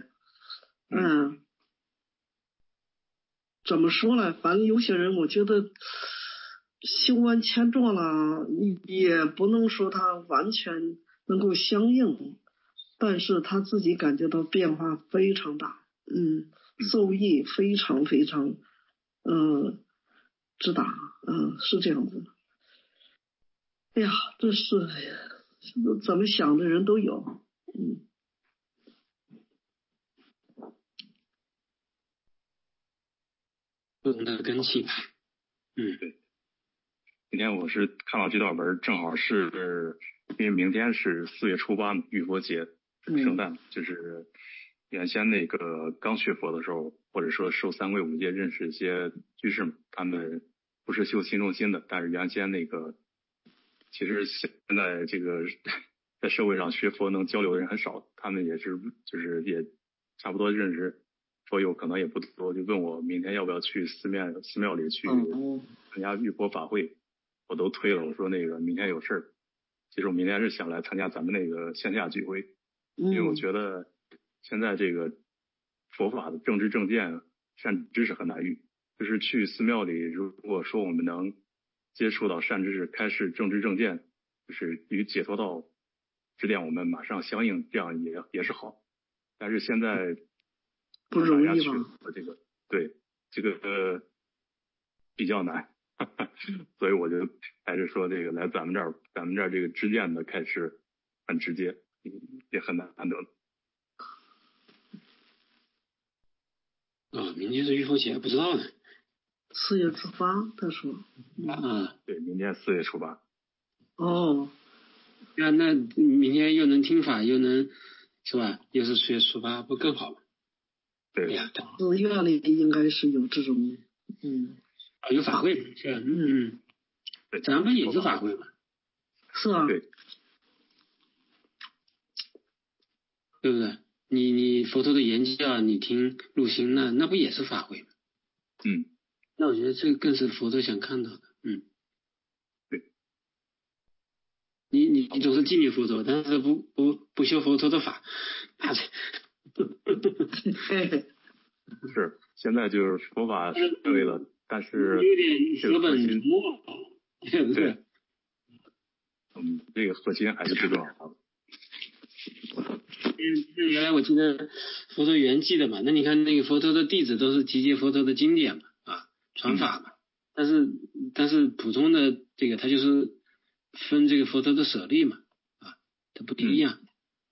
[SPEAKER 3] 怎么说呢？反正有些人我觉得修完千座了，也不能说他完全能够相应，但是他自己感觉到变化非常大，受益非常非常之大，是这样子。哎呀，这是怎么想的人都有。
[SPEAKER 1] 不同的根器吧。
[SPEAKER 8] 对。今天我是看到这段文，正好是因为明天是4月初8浴佛节，圣诞，就是原先那个刚学佛的时候，或者说受三归五戒认识一些居士们，他们不是修心中心的，但是原先那个其实现在这个在社会上学佛能交流的人很少，他们也是就是也差不多认识佛友可能也不多，就问我明天要不要去寺庙里去参加浴佛法会，我都推了，我说那个明天有事儿。其实我明天是想来参加咱们那个线下聚会，因为我觉得现在这个佛法的正知正见善知识很难遇，就是去寺庙里，如果说我们能接触到善知识开示正知正见，就是与解脱道指点我们马上相应，这样也是好。但是现在
[SPEAKER 3] 不容易吧？
[SPEAKER 8] 这个比较难，所以我就还是说这个来咱们这儿这个知见的开示很直接，也很难得。
[SPEAKER 1] 明天是浴佛节，不知道呢。
[SPEAKER 3] 4月初8，他说。
[SPEAKER 8] 对，明天4月初8。
[SPEAKER 1] 那明天又能听法，又能是吧？又是4月初8，不更好吗？
[SPEAKER 8] 对
[SPEAKER 1] 呀，
[SPEAKER 3] 寺院里应该是有这种
[SPEAKER 1] 有法会是吧？咱们也是法会嘛？
[SPEAKER 3] 是啊。
[SPEAKER 1] 对不对？你佛陀的言教，你听入心，那不也是法会吗？那我觉得这个更是佛陀想看到的。
[SPEAKER 8] 对。
[SPEAKER 1] 你总是纪念佛陀，但是不修佛陀的法，那这。
[SPEAKER 8] 是，现在就是佛法是对了，但是
[SPEAKER 1] 有点舍本逐末，对不对？
[SPEAKER 8] 这个核心还是最重要的。
[SPEAKER 1] 原来我记得佛陀圆寂的嘛，那你看那个佛陀的弟子都是集结佛陀的经典嘛，传法嘛，但是普通的这个他就是分这个佛陀的舍利嘛，它不一样。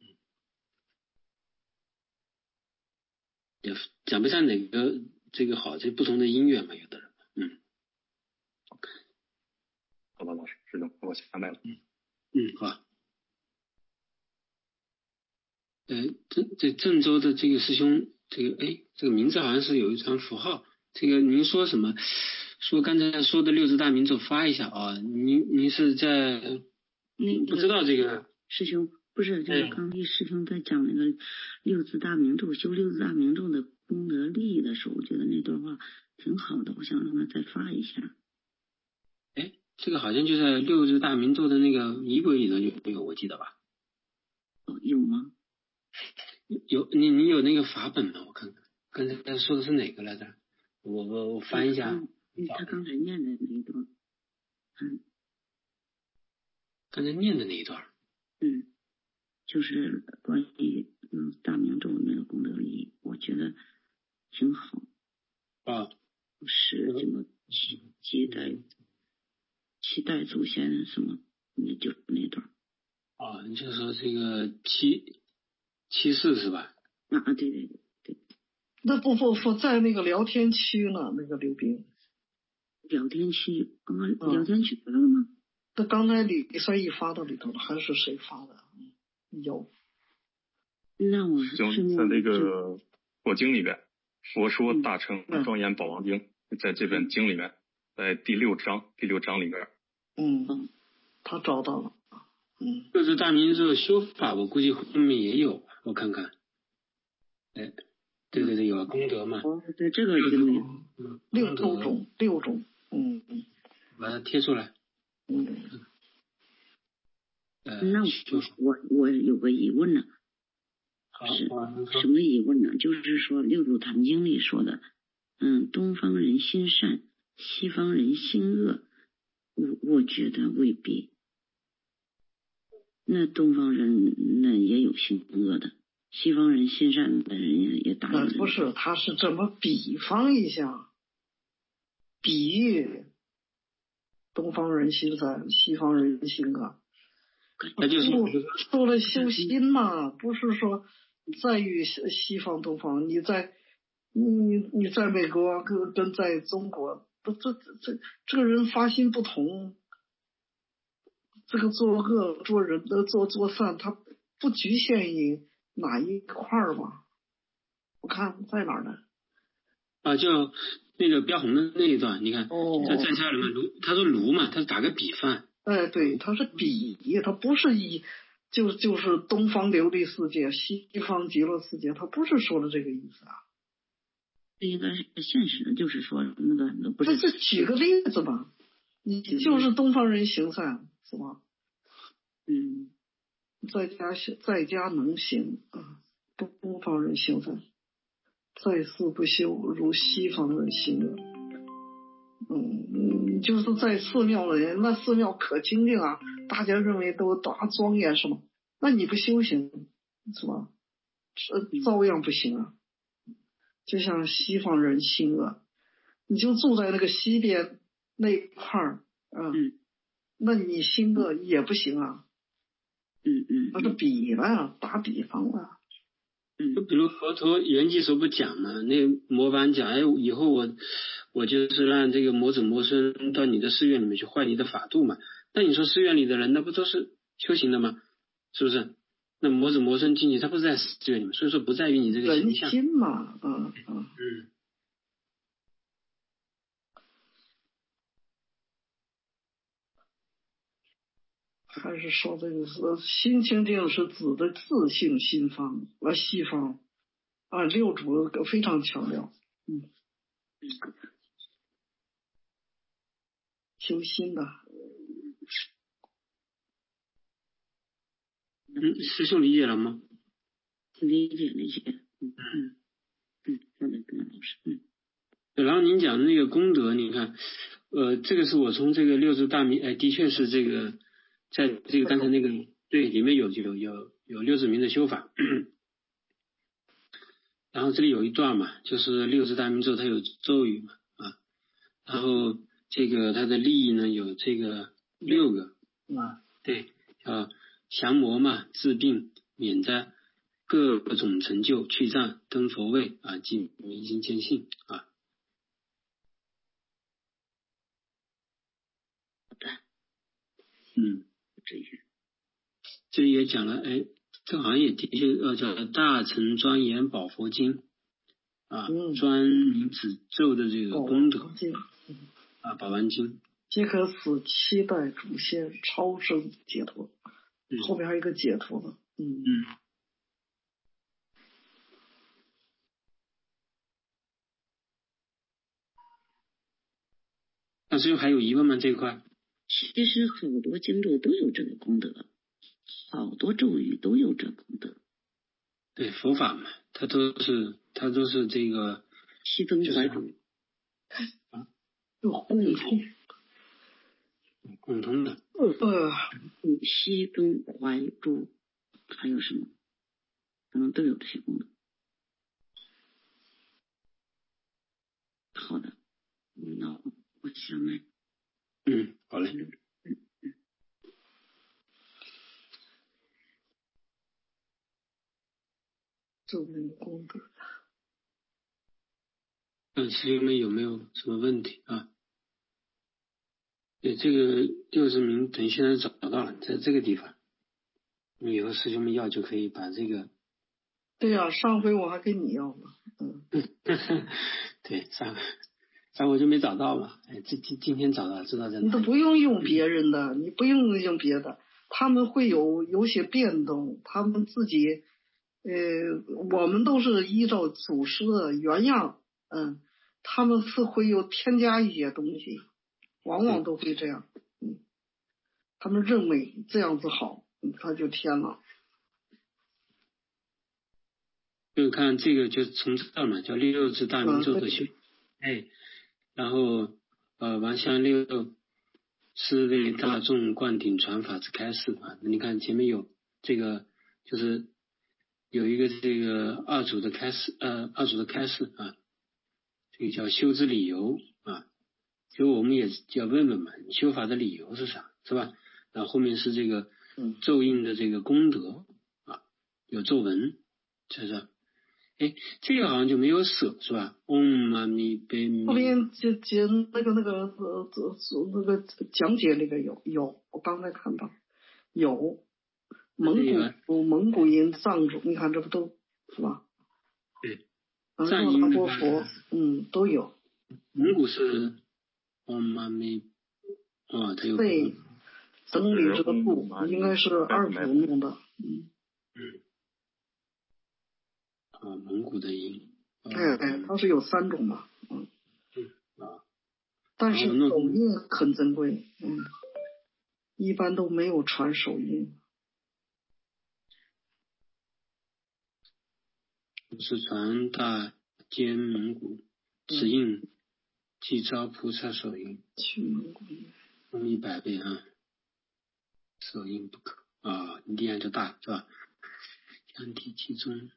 [SPEAKER 1] 也讲不上哪个这个好，这不同的因缘嘛，有的人。
[SPEAKER 8] 好吧，老师，师兄，我下麦了。
[SPEAKER 1] 好。这郑州的这个师兄，这个名字好像是有一张符号，这个您说什么？ 说刚才说的六字大明咒发一下啊，您是在不知道这个
[SPEAKER 4] 师兄不是这个刚一师兄在讲那个六字大明咒修六字大明咒的功德利益的时候，我觉得那段话挺好的，我想让他再发一下。
[SPEAKER 1] 哎，这个好像就在六字大明咒的那个仪轨里头有，我记得吧？
[SPEAKER 4] 哦，有吗？
[SPEAKER 1] 有，你有那个法本吗？我看看，刚才说的是哪个来着？我翻一下。
[SPEAKER 4] 他刚才念的那一段。
[SPEAKER 1] 刚才念的那一段。
[SPEAKER 4] 就是关于大明咒那个功德利益，我觉得挺好。
[SPEAKER 1] 啊。
[SPEAKER 4] 是这么期待祖先什么，就是那段。
[SPEAKER 1] 啊，你就说这个74是吧？
[SPEAKER 4] 啊，对。
[SPEAKER 3] 那不在那个聊天区呢，那个刘斌。
[SPEAKER 4] 聊天区聊天区发了吗？
[SPEAKER 3] 那刚才李三义发到里头了，还是谁发的？有。
[SPEAKER 4] 那我
[SPEAKER 8] 就在那个佛经里边，《佛说大乘庄严宝王经》在这本经里面，在第六章里边。
[SPEAKER 3] 他找到了。
[SPEAKER 1] 六字大明咒修法，我估计后面也有，我看看。哎，对，有功德嘛。
[SPEAKER 4] 对，这个经里
[SPEAKER 3] 六种。
[SPEAKER 1] 把它贴出来。
[SPEAKER 4] 那我有个疑问呢。是什么疑问呢？就是说《六祖坛经》里说的，东方人心善，西方人心恶，我觉得未必。那东方人那也有心恶的，西方人心善的人也大有人。
[SPEAKER 3] 不是，他是怎么比方一下？比喻东方人心善，西方人心恶。
[SPEAKER 1] 那就是
[SPEAKER 3] 说了修心嘛，不是说在于西方东方，你在美国跟在中国，这个人发心不同，这个做恶做人的做善，他不局限于哪一块吧？我看在哪儿呢？
[SPEAKER 1] 啊，就那个标红的那一段，你看，在下里面他说炉嘛，他是打个比方。
[SPEAKER 3] 对，他是比，他不是就是东方琉璃世界，西方极乐世界，他不是说的这个意思啊。
[SPEAKER 4] 这应该是现实的，就是说那个不是。
[SPEAKER 3] 这举个例子吧，你就是东方人行善是吧？在家能行啊，东方人行善，在世不修，如西方人行恶。就是在寺庙的人，那寺庙可清净啊，大家认为都多庄严是吗？那你不修行是吧？照样不行啊。就像西方人心恶，你就住在那个西边那一块儿，那你心恶也不行啊。那是比了，打比方了。
[SPEAKER 1] 就比如佛陀圆寂时候不讲嘛，那魔板讲，以后我就是让这个魔子魔孙到你的寺院里面去坏你的法度嘛。那你说寺院里的人那不都是修行的吗？是不是？那魔子魔孙进去他不是在寺院里面，所以说不在于你这个形象。
[SPEAKER 3] 人心嘛，还是说这个是心清净是指的自性心方，而西方六祖非常强调，修心的。
[SPEAKER 1] 师兄理解了吗？
[SPEAKER 4] 理解。
[SPEAKER 1] 然后您讲的那个功德，你看，这个是我从这个六字大明，的确是这个，在这个刚才那个对里面有六字明的修法，然后这里有一段嘛，就是六字大明咒它有咒语嘛然后这个它的利益呢有这个6个对，叫降魔嘛，治病免灾，各种成就，去障登佛位即明心见性这里也讲了，这好像也的确叫大乘庄严宝佛经专明此咒的这个功德啊，宝钧经。
[SPEAKER 3] 皆可死期待主先超生解脱，后边还有一个解脱的。
[SPEAKER 1] 那师兄还有疑问吗？这一块？
[SPEAKER 4] 其实好多经咒都有这个功德，好多咒语都有这个功德。
[SPEAKER 1] 对，佛法嘛，它都是这个
[SPEAKER 4] 息增怀主，
[SPEAKER 3] 有共
[SPEAKER 1] 通的。
[SPEAKER 4] 息增怀主，还有什么？可能都有这些功能。好的，那我下麦。
[SPEAKER 1] 好嘞。
[SPEAKER 3] 咒语功德。
[SPEAKER 1] 看师兄们有没有什么问题啊？对，这个60名等于现在找到了，在这个地方，你以后师兄们要就可以把这个。
[SPEAKER 3] 对呀，上回我还跟你要嘛。
[SPEAKER 1] 对，上回就没找到嘛。今天找到，知道在哪里。
[SPEAKER 3] 你都不用别人的，你不用别的，他们会有些变动，他们自己，我们都是依照祖师的原样，他们是会有添加一些东西，往往都会这样，他们认为这样子好，他就添了。
[SPEAKER 1] 就看这个，就是从这儿嘛，叫六字大明咒的修，然后王香六是为大众灌顶传法之开示啊。你看前面有这个，就是有一个这个二祖的开示啊，这个叫修之理由啊。就我们也要问问嘛，你修法的理由是啥，是吧？然后后面是这个咒印的这个功德啊，有咒文，是不是？这个好像就没有舍，是吧？嗡嘛咪呗咪。
[SPEAKER 3] 后边那个讲解那个有，我刚才看到有蒙古音、藏族，你看这不都是吧？
[SPEAKER 1] 对，
[SPEAKER 3] 藏音波佛，都有。
[SPEAKER 1] 蒙古是嗡嘛咪，它有。
[SPEAKER 3] 对，整理这个部应该是二祖弄的，
[SPEAKER 1] 蒙古的音。
[SPEAKER 3] 它是有3种嘛，但是手印很珍贵，一般都没有传手印。
[SPEAKER 1] 是传大坚蒙古指印，即招菩萨手印，用100倍啊，手印不可啊，力量就大，是吧？相体其中，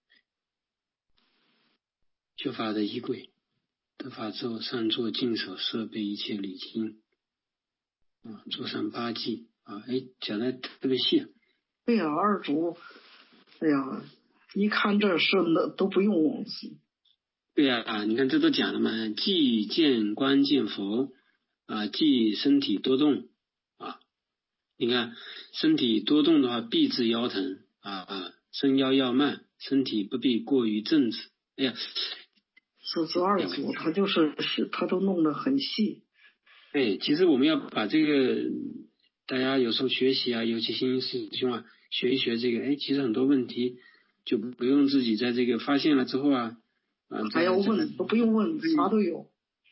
[SPEAKER 1] 修法的仪轨，得法之后上座净手设备一切礼金做上8祭讲的特别细。
[SPEAKER 3] 对呀，二祖，一看这事都不用。
[SPEAKER 1] 对呀，你看这都讲了嘛，既见观见佛既身体多动你看身体多动的话，必致腰疼伸腰要慢，身体不必过于正直。
[SPEAKER 3] 是二祖，他都弄得很细。
[SPEAKER 1] 对，其实我们要把这个，大家有时候学习尤其新师兄学一学这个，其实很多问题就不用自己在这个发现了之后
[SPEAKER 3] 还要问，都不用问，啥都有。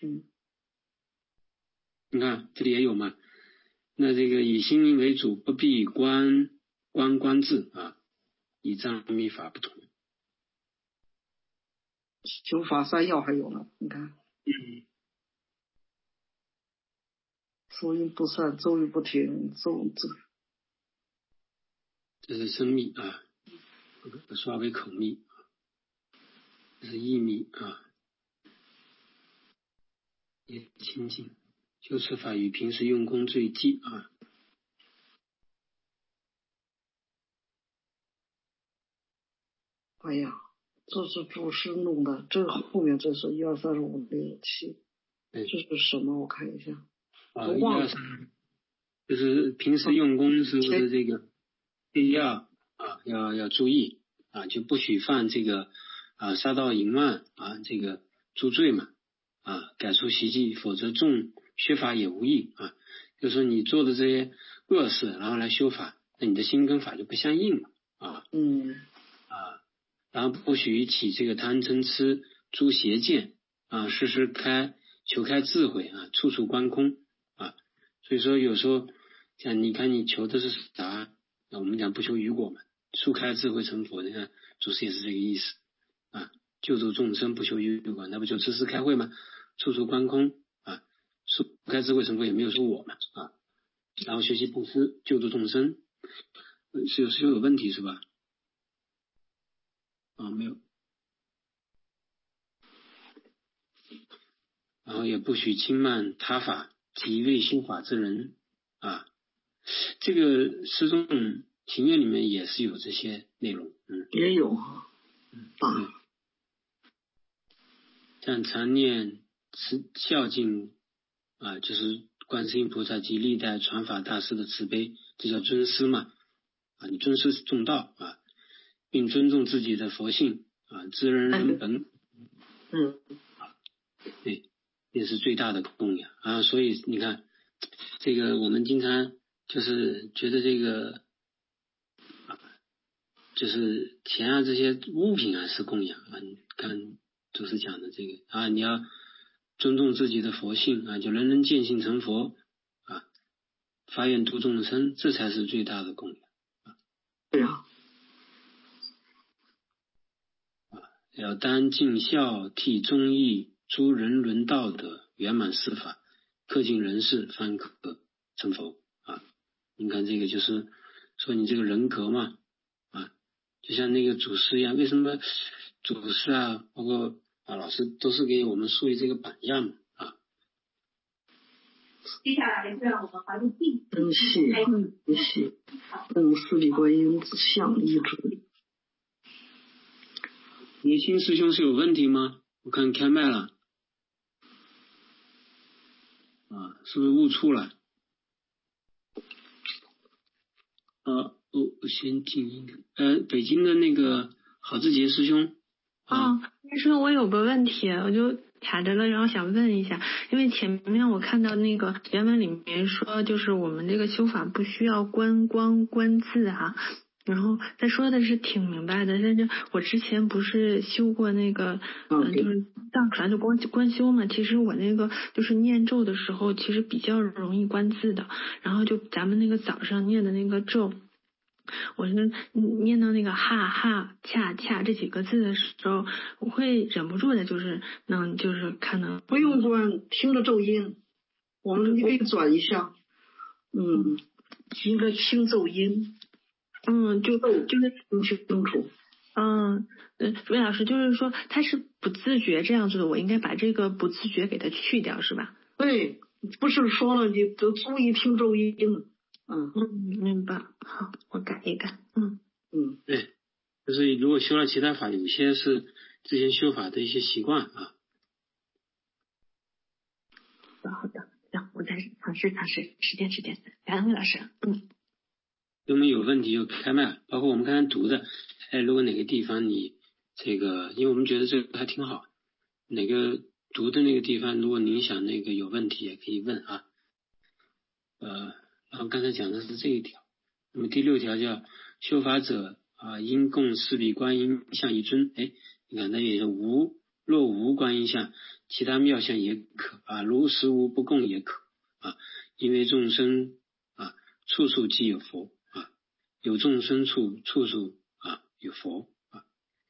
[SPEAKER 1] 你看这里也有嘛，那这个以心灵为主，不必观治以藏密法不同。
[SPEAKER 3] 修法3要还有呢，你看。咒音不散，咒语不停，
[SPEAKER 1] 这是声密说为口密，这是意密也清净。修持法与平时用功最忌
[SPEAKER 3] 哎呀，这是祖师弄的，这后面这是1、2、3、4、5、6、7，这是什么？我看一下，我忘了。
[SPEAKER 1] 就是平时用功是不是这个第要注意就不许犯这个杀盗淫乱这个诸罪嘛改除习忌，否则众学法也无益啊。就是说你做的这些恶事，然后来修法，那你的心跟法就不相应了啊。然后不许起这个贪嗔痴诸邪见啊，时时求开智慧啊，处处观空啊。所以说有时候像你看你求的是啥，那我们讲不求于果嘛，速开智慧成佛，你看祖师也是这个意思啊，救助众生不求于果，那不就时时开慧吗？处处观空啊，速开智慧成佛也没有说我嘛啊，然后学习布施救助众生，是有问题是吧？啊，没有。然后也不许轻慢他法及未修法之人啊，这个诗中庭院里面也是有这些内容，
[SPEAKER 3] 也有啊，
[SPEAKER 1] 像常念孝敬啊，就是观世音菩萨及历代传法大师的慈悲，这叫尊师嘛啊，你尊师重道啊，并尊重自己的佛性啊，知人本对，也是最大的供养啊。所以你看这个我们经常就是觉得这个就是钱啊这些物品啊是供养啊，你看祖师讲的这个啊，你要尊重自己的佛性啊，就人人见性成佛啊，发愿度众生，这才是最大的供养啊。
[SPEAKER 3] 对啊，
[SPEAKER 1] 要当尽孝悌忠义诸人伦道德圆满施法，恪尽人事方可成佛啊。你看这个就是说你这个人格嘛啊，就像那个祖师一样，为什么祖师啊包括老师都是给我们树立这个榜样嘛啊。
[SPEAKER 9] 接下来是让我们怀入定
[SPEAKER 3] 珍惜供四臂观音之相一主。
[SPEAKER 1] 年轻师兄是有问题吗？我看开麦了啊，是不是误触了？我先静音。北京的那个郝志杰师兄。
[SPEAKER 9] 师兄，我有个问题，我就卡着了，然后想问一下，因为前面我看到那个原文里面说，就是我们这个修法不需要观光观字啊。然后他说的是挺明白的，但是我之前不是修过那个就是藏传的观修嘛，其实我那个就是念咒的时候其实比较容易观字的，然后就咱们那个早上念的那个咒，我是念到那个哈哈恰恰这几个字的时候，我会忍不住的就是看到
[SPEAKER 3] 不用观，听着咒音，你可以转一下，一个听咒音。就是听清楚。
[SPEAKER 9] 魏老师就是说他是不自觉这样子的，我应该把这个不自觉给他去掉是吧？
[SPEAKER 3] 对，不是说了你都注意听咒音。
[SPEAKER 9] 明白。好，我改一改。
[SPEAKER 1] 对，就是如果修了其他法，有些是之前修法的一些习惯啊。
[SPEAKER 9] 好的，让我再尝试，时间。感恩魏老师。
[SPEAKER 1] 如果有问题就开麦，包括我们刚才读的，如果哪个地方你这个，因为我们觉得这个还挺好，哪个读的那个地方，如果您想那个有问题也可以问啊。然后刚才讲的是这一条，那么第6条叫修法者啊，应供四臂观音像一尊。你看那也是若无观音像，其他妙相也可啊，如实无不供也可啊，因为众生啊，处处即有佛。有众生处处有佛啊。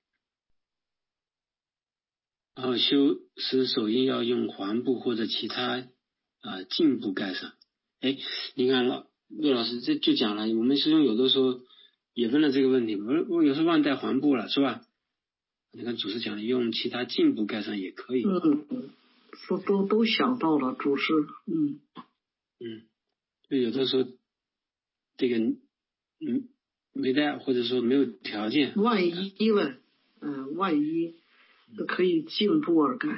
[SPEAKER 1] 然后修持手印要用黄布或者其他净布盖上。你看魏老师这就讲了，我们师兄有的时候也问了这个问题，我有时候忘带黄布了是吧？你看祖师讲的用其他净布盖上也可以。
[SPEAKER 3] 说都想到了祖师。
[SPEAKER 1] 就有的时候这个没带或者说没有条件，万一
[SPEAKER 3] 了，万一可以净布而盖。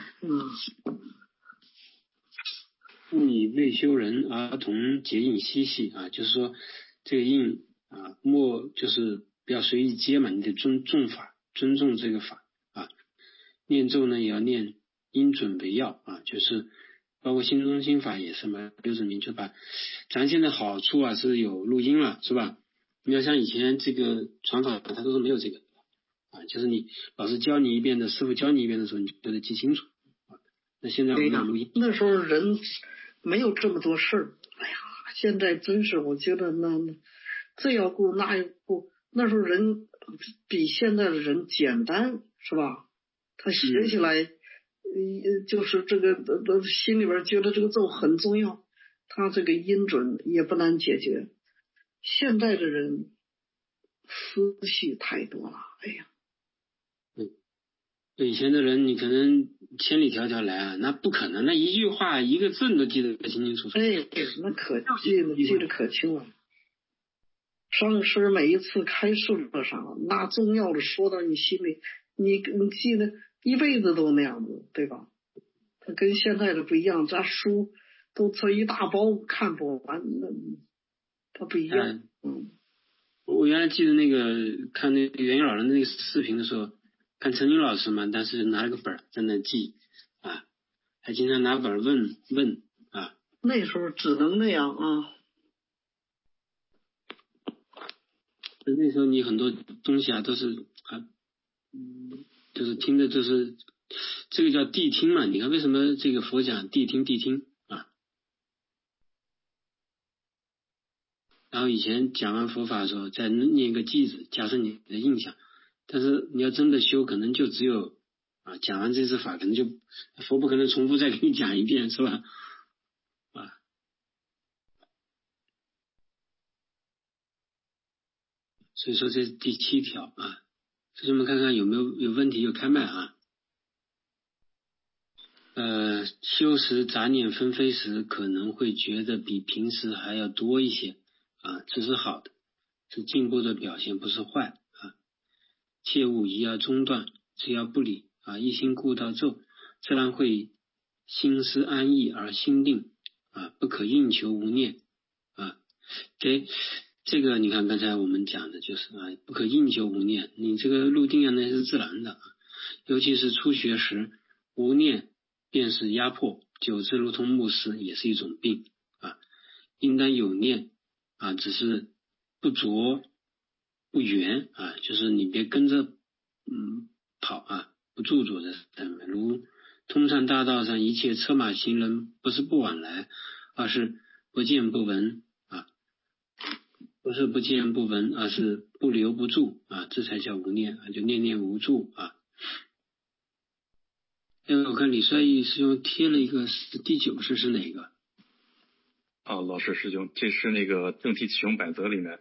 [SPEAKER 1] 不以未修人而同结印嬉戏啊，就是说这个印啊，就是不要随意接嘛，你得尊重这个法啊。念咒呢也要念音准为要啊，就是包括新中心法也是嘛，就是明确把咱现在好处啊是有录音了，是吧？你要像以前这个传法它都是没有这个啊，就是你老师教你一遍的，师傅教你一遍的时候，你就得记清楚啊。那现在我们有录音，
[SPEAKER 3] 那时候人没有这么多事儿，哎呀，现在真是我觉得那这要顾那要顾，那时候人比现在的人简单，是吧？他学起来，就是这个心里边觉得这个咒很重要，他这个音准也不难解决。现在的人思绪太多了，哎呀。
[SPEAKER 1] 以前的人你可能千里迢迢来啊，那不可能，那一句话一个字你都记得清清楚楚。
[SPEAKER 3] 哎，那可记得可清了。上师每一次开示的上，那重要的说到你心里，你记得一辈子都那样子，对吧？它跟现在的不一样，咱书都这一大包看不完，那它不一样。
[SPEAKER 1] 我原来记得那个看那个元英老人的那个视频的时候，看陈云老师嘛，但是拿了个本在那记啊，还经常拿本问啊。
[SPEAKER 3] 那时候只能那样啊。
[SPEAKER 1] 那时候你很多东西啊都是啊，就是听的就是这个叫谛听嘛。你看为什么这个佛讲谛听啊？然后以前讲完佛法的时候，再念一个偈子，加深你的印象。但是你要真的修，可能就只有啊，讲完这次法，可能就佛不可能重复再给你讲一遍，是吧？啊，所以说这是第7条啊。同学们看看有没有问题就开麦啊。修时杂念纷飞时，可能会觉得比平时还要多一些啊，这是好的，是进步的表现，不是坏啊。切勿一而中断，只要不理啊，一心顾到咒，自然会心思安逸而心定啊，不可应求无念啊。这个你看刚才我们讲的就是啊，不可应求无念，你这个入定啊那是自然的啊，尤其是初学时，无念便是压迫，久之如同木石，也是一种病啊。应当有念啊，只是不着不圆啊，就是你别跟着跑啊，不驻足在上面。如通畅大道上一切车马行人，不是不往来，而是不见不闻啊，不是不见不闻，而是不留不住啊，这才叫无念啊，就念念无住啊。我看李帅义师兄贴了一个第9式是哪个？
[SPEAKER 8] 老师师兄，这是那个正体启用百则里面，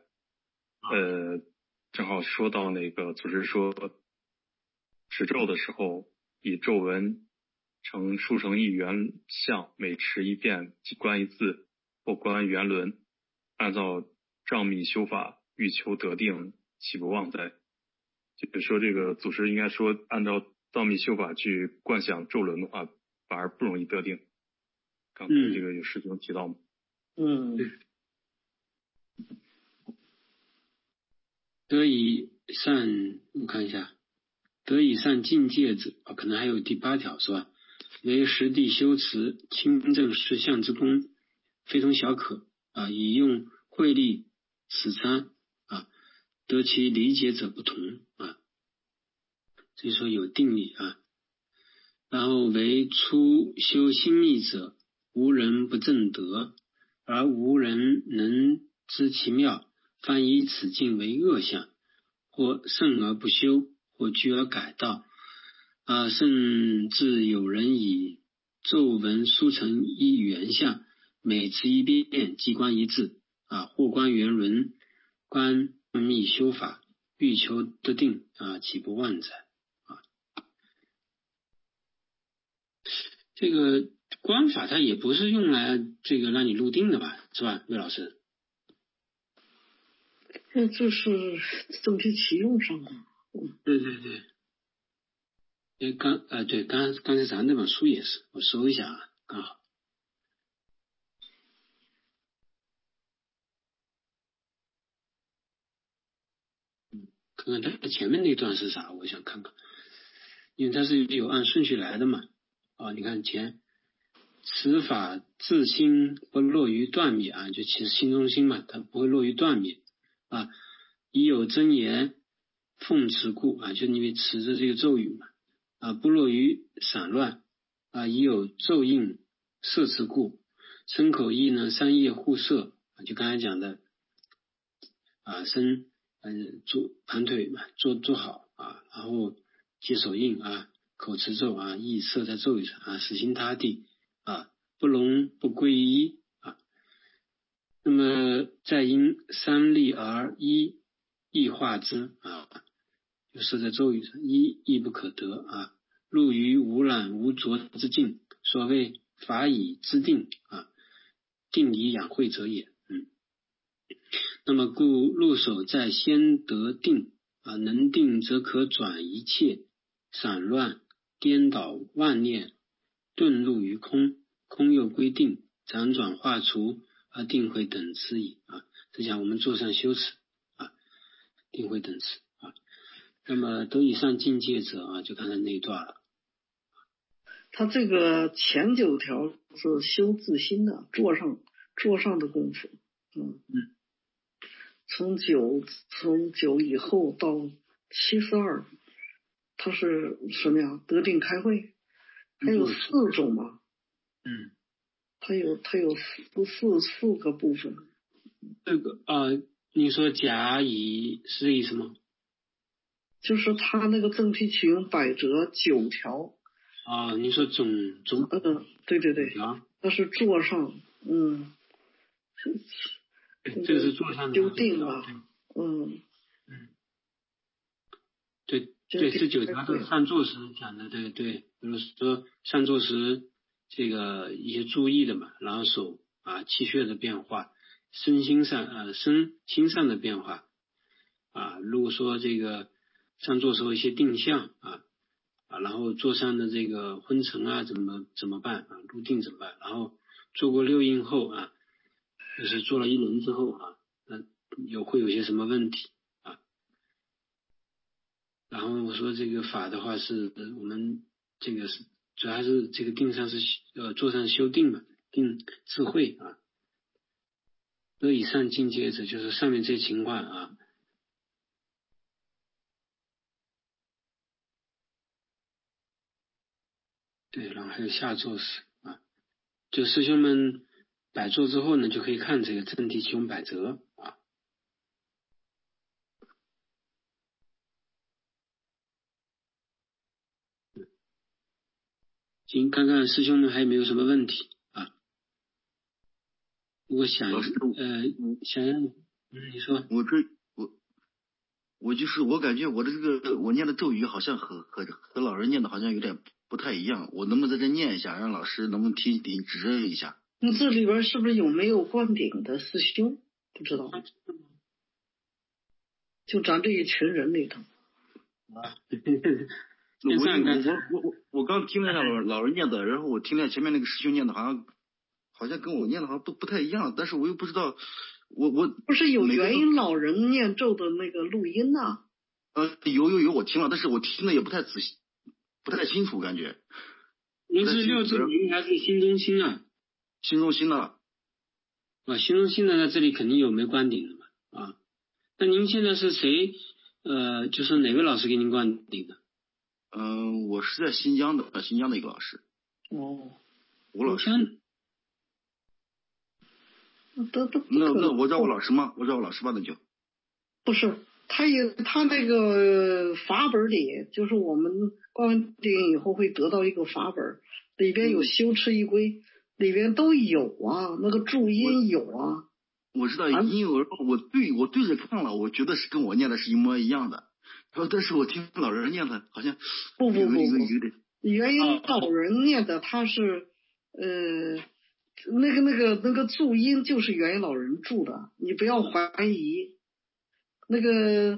[SPEAKER 8] 正好说到那个祖师说持咒的时候，以咒文竖成一圆相，每持一遍即观一字或观圆轮，按照藏密修法，欲求得定，岂不妄哉？就是说这个祖师应该说按照藏密修法去观想咒轮的话，反而不容易得定。刚才这个有师兄提到吗？
[SPEAKER 1] 得以善，我看一下，得以善境界者啊，可能还有第8条是吧？为实地修持清正实相之功，非同小可啊！以用慧力此参啊，得其理解者不同啊，所以说有定力啊。然后为初修心密者，无人不正得，而无人能知其妙，反以此境为恶相，或胜而不修，或居而改道啊，甚至有人以咒文书成一圆相，每持一遍即观一字啊，或观圆轮，观密修法，欲求得定啊，岂不妄哉啊？这个观法它也不是用来这个让你入定的吧，是吧，魏老师？
[SPEAKER 3] 这是正体启用上的。
[SPEAKER 1] 对。对，刚才咱那本书也是，我搜一下啊，刚好。看看它前面那段是啥，我想看看，因为它是有按顺序来的嘛。啊，你看前此法自心不落于断灭啊，就其实心中心嘛，它不会落于断灭啊。以有真言奉持故啊，就因为持着这个咒语嘛啊，不落于散乱啊。以有咒印摄持故，身口意呢三业互摄啊，就刚才讲的啊，做盘腿嘛，做好啊，然后接手印啊，口持咒啊，意摄在咒语上啊，死心塌地啊，不聋不归一啊。那么再因三力而一异化之啊，就摄在咒语上，一亦不可得啊。入于无染无浊之境，所谓法以知定啊，定以养慧者也。那么故入手在先得定啊，能定则可转一切散乱颠倒妄念，顿入于空，空又归定，辗转化除而定慧等持矣啊。这讲我们坐上修持啊，定慧等持啊。那么得以上境界者啊，就刚才那一段了。
[SPEAKER 3] 他这个前9条是修自心的，坐上的功夫，从9以后到72，它是什么呀？得定开慧，还有4种嘛，它有四个部分。
[SPEAKER 1] 这个你说甲乙是意思吗？
[SPEAKER 3] 就是他那个正辟启用百折9条。
[SPEAKER 1] 啊，你说总
[SPEAKER 3] 对，那是坐上，
[SPEAKER 1] 这个是坐上的
[SPEAKER 3] 修定了，
[SPEAKER 1] 对，这9条都是上座时讲的，对，比如说上座时这个一些注意的嘛，然后手啊气血的变化，身心上的变化啊，如果说这个上座时候一些定向啊，然后座上的这个昏沉啊怎么办啊，入定怎么办？然后做过6印后啊，就是做了1轮之后啊，会有些什么问题啊？然后我说这个法的话是我们这个是主要是这个定上是座上修定嘛，定智慧啊。得以上境界者就是上面这些情况啊。对，然后还有下座时啊，就师兄们摆座之后呢，就可以看这个正题启用百折啊。行，看看师兄们还有没有什么问题啊？如果想你说。
[SPEAKER 10] 我感觉我的这个我念的咒语好像和老人念的好像有点不太一样，我能不能在这念一下，让老师能不能提点指正一下？
[SPEAKER 3] 你这里边是不是有没有灌顶的师兄？不知道，就咱这一群人里头。
[SPEAKER 10] 我刚听了一下老人念的，然后我听了前面那个师兄念的，好像跟我念的好像不太一样，但是我又不知道。我
[SPEAKER 3] 不是有元音老人念咒的那个录音呐？
[SPEAKER 10] 有，我听了，但是我听的也不太仔细，不太清楚，感觉。
[SPEAKER 1] 您是6字音还是心中心啊？
[SPEAKER 10] 心中心的。
[SPEAKER 1] 心中心的在这里肯定有没灌顶的嘛啊？那您现在是谁？就是哪位老师给您灌顶的？
[SPEAKER 10] 我是在新疆的一个老师。吴老师。那我找我老师吗？我找我老师吧，那就。
[SPEAKER 3] 不是，他那个法本里，就是我们灌完顶以后会得到一个法本，里边有修持一规，里边都有啊，那个注音有啊。
[SPEAKER 10] 我知道音有，我对着看了，我觉得是跟我念的是一模一样的，但是我听老人念的好像
[SPEAKER 3] 不，元音老人念的他是那个注音就是元音老人注的，你不要怀疑。那个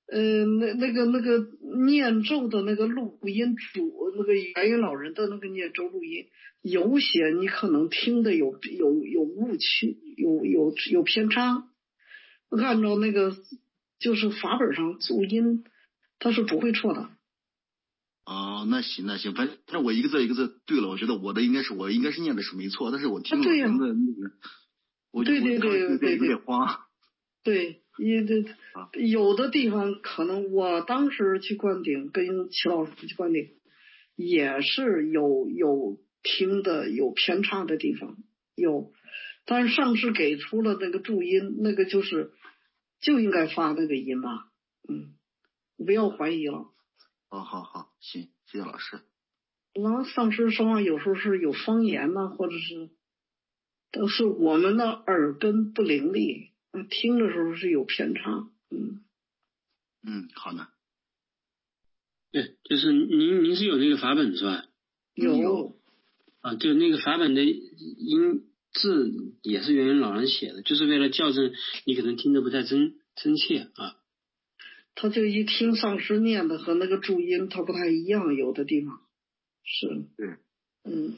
[SPEAKER 3] 念咒的那个录音那个元音老人的那个念咒录音，有些你可能听的有误区，有偏差。按照那个就是法本上注音，它是不会错的。
[SPEAKER 10] 哦，那行，反正我一个字一个字对了，我觉得我应该是念的是没错，但是我听了人的那个，我就有点慌。
[SPEAKER 3] 对，有的地方可能我当时去灌顶，跟齐老师去灌顶，也是有听的有偏差的地方有，但是上师给出了那个注音，那个就应该发那个音嘛，不要怀疑了。
[SPEAKER 10] 好，行，谢谢老师。
[SPEAKER 3] 然后上师说话有时候是有方言呐，或者是都是我们的耳根不伶俐，听的时候是有偏差。
[SPEAKER 10] 好的。
[SPEAKER 1] 对，就是您是有那个法本是吧？
[SPEAKER 3] 有。
[SPEAKER 1] 啊，就那个法本的音字也是元元老人写的，就是为了校正你可能听得不太真切啊。
[SPEAKER 3] 他就一听上师念的和那个注音他不太一样，有的地方是。
[SPEAKER 10] 对。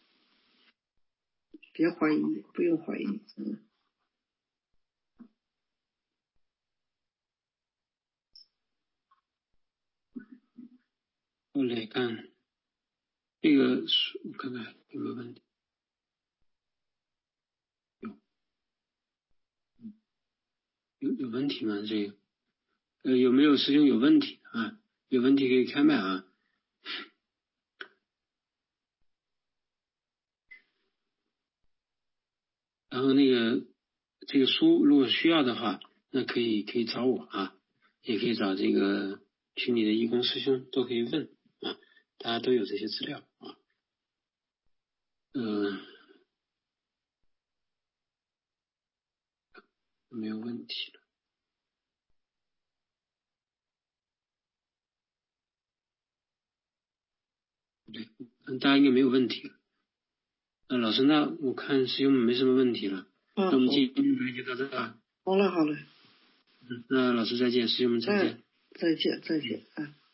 [SPEAKER 3] 别怀疑，不用怀疑。
[SPEAKER 1] 我来看这个，我看看有没有问题。有问题吗？这个有没有师兄有问题啊？有问题可以开麦啊。然后这个书如果需要的话，那可以找我啊，也可以找这个群里的义工师兄都可以问啊，大家都有这些资料啊。没有问题了。对，大家应该没有问题了。老师，那我看师兄们没什么问题了。那我们今天就到这吧。
[SPEAKER 3] 好嘞。
[SPEAKER 1] 那老师再见，师兄们再见。
[SPEAKER 3] 再见。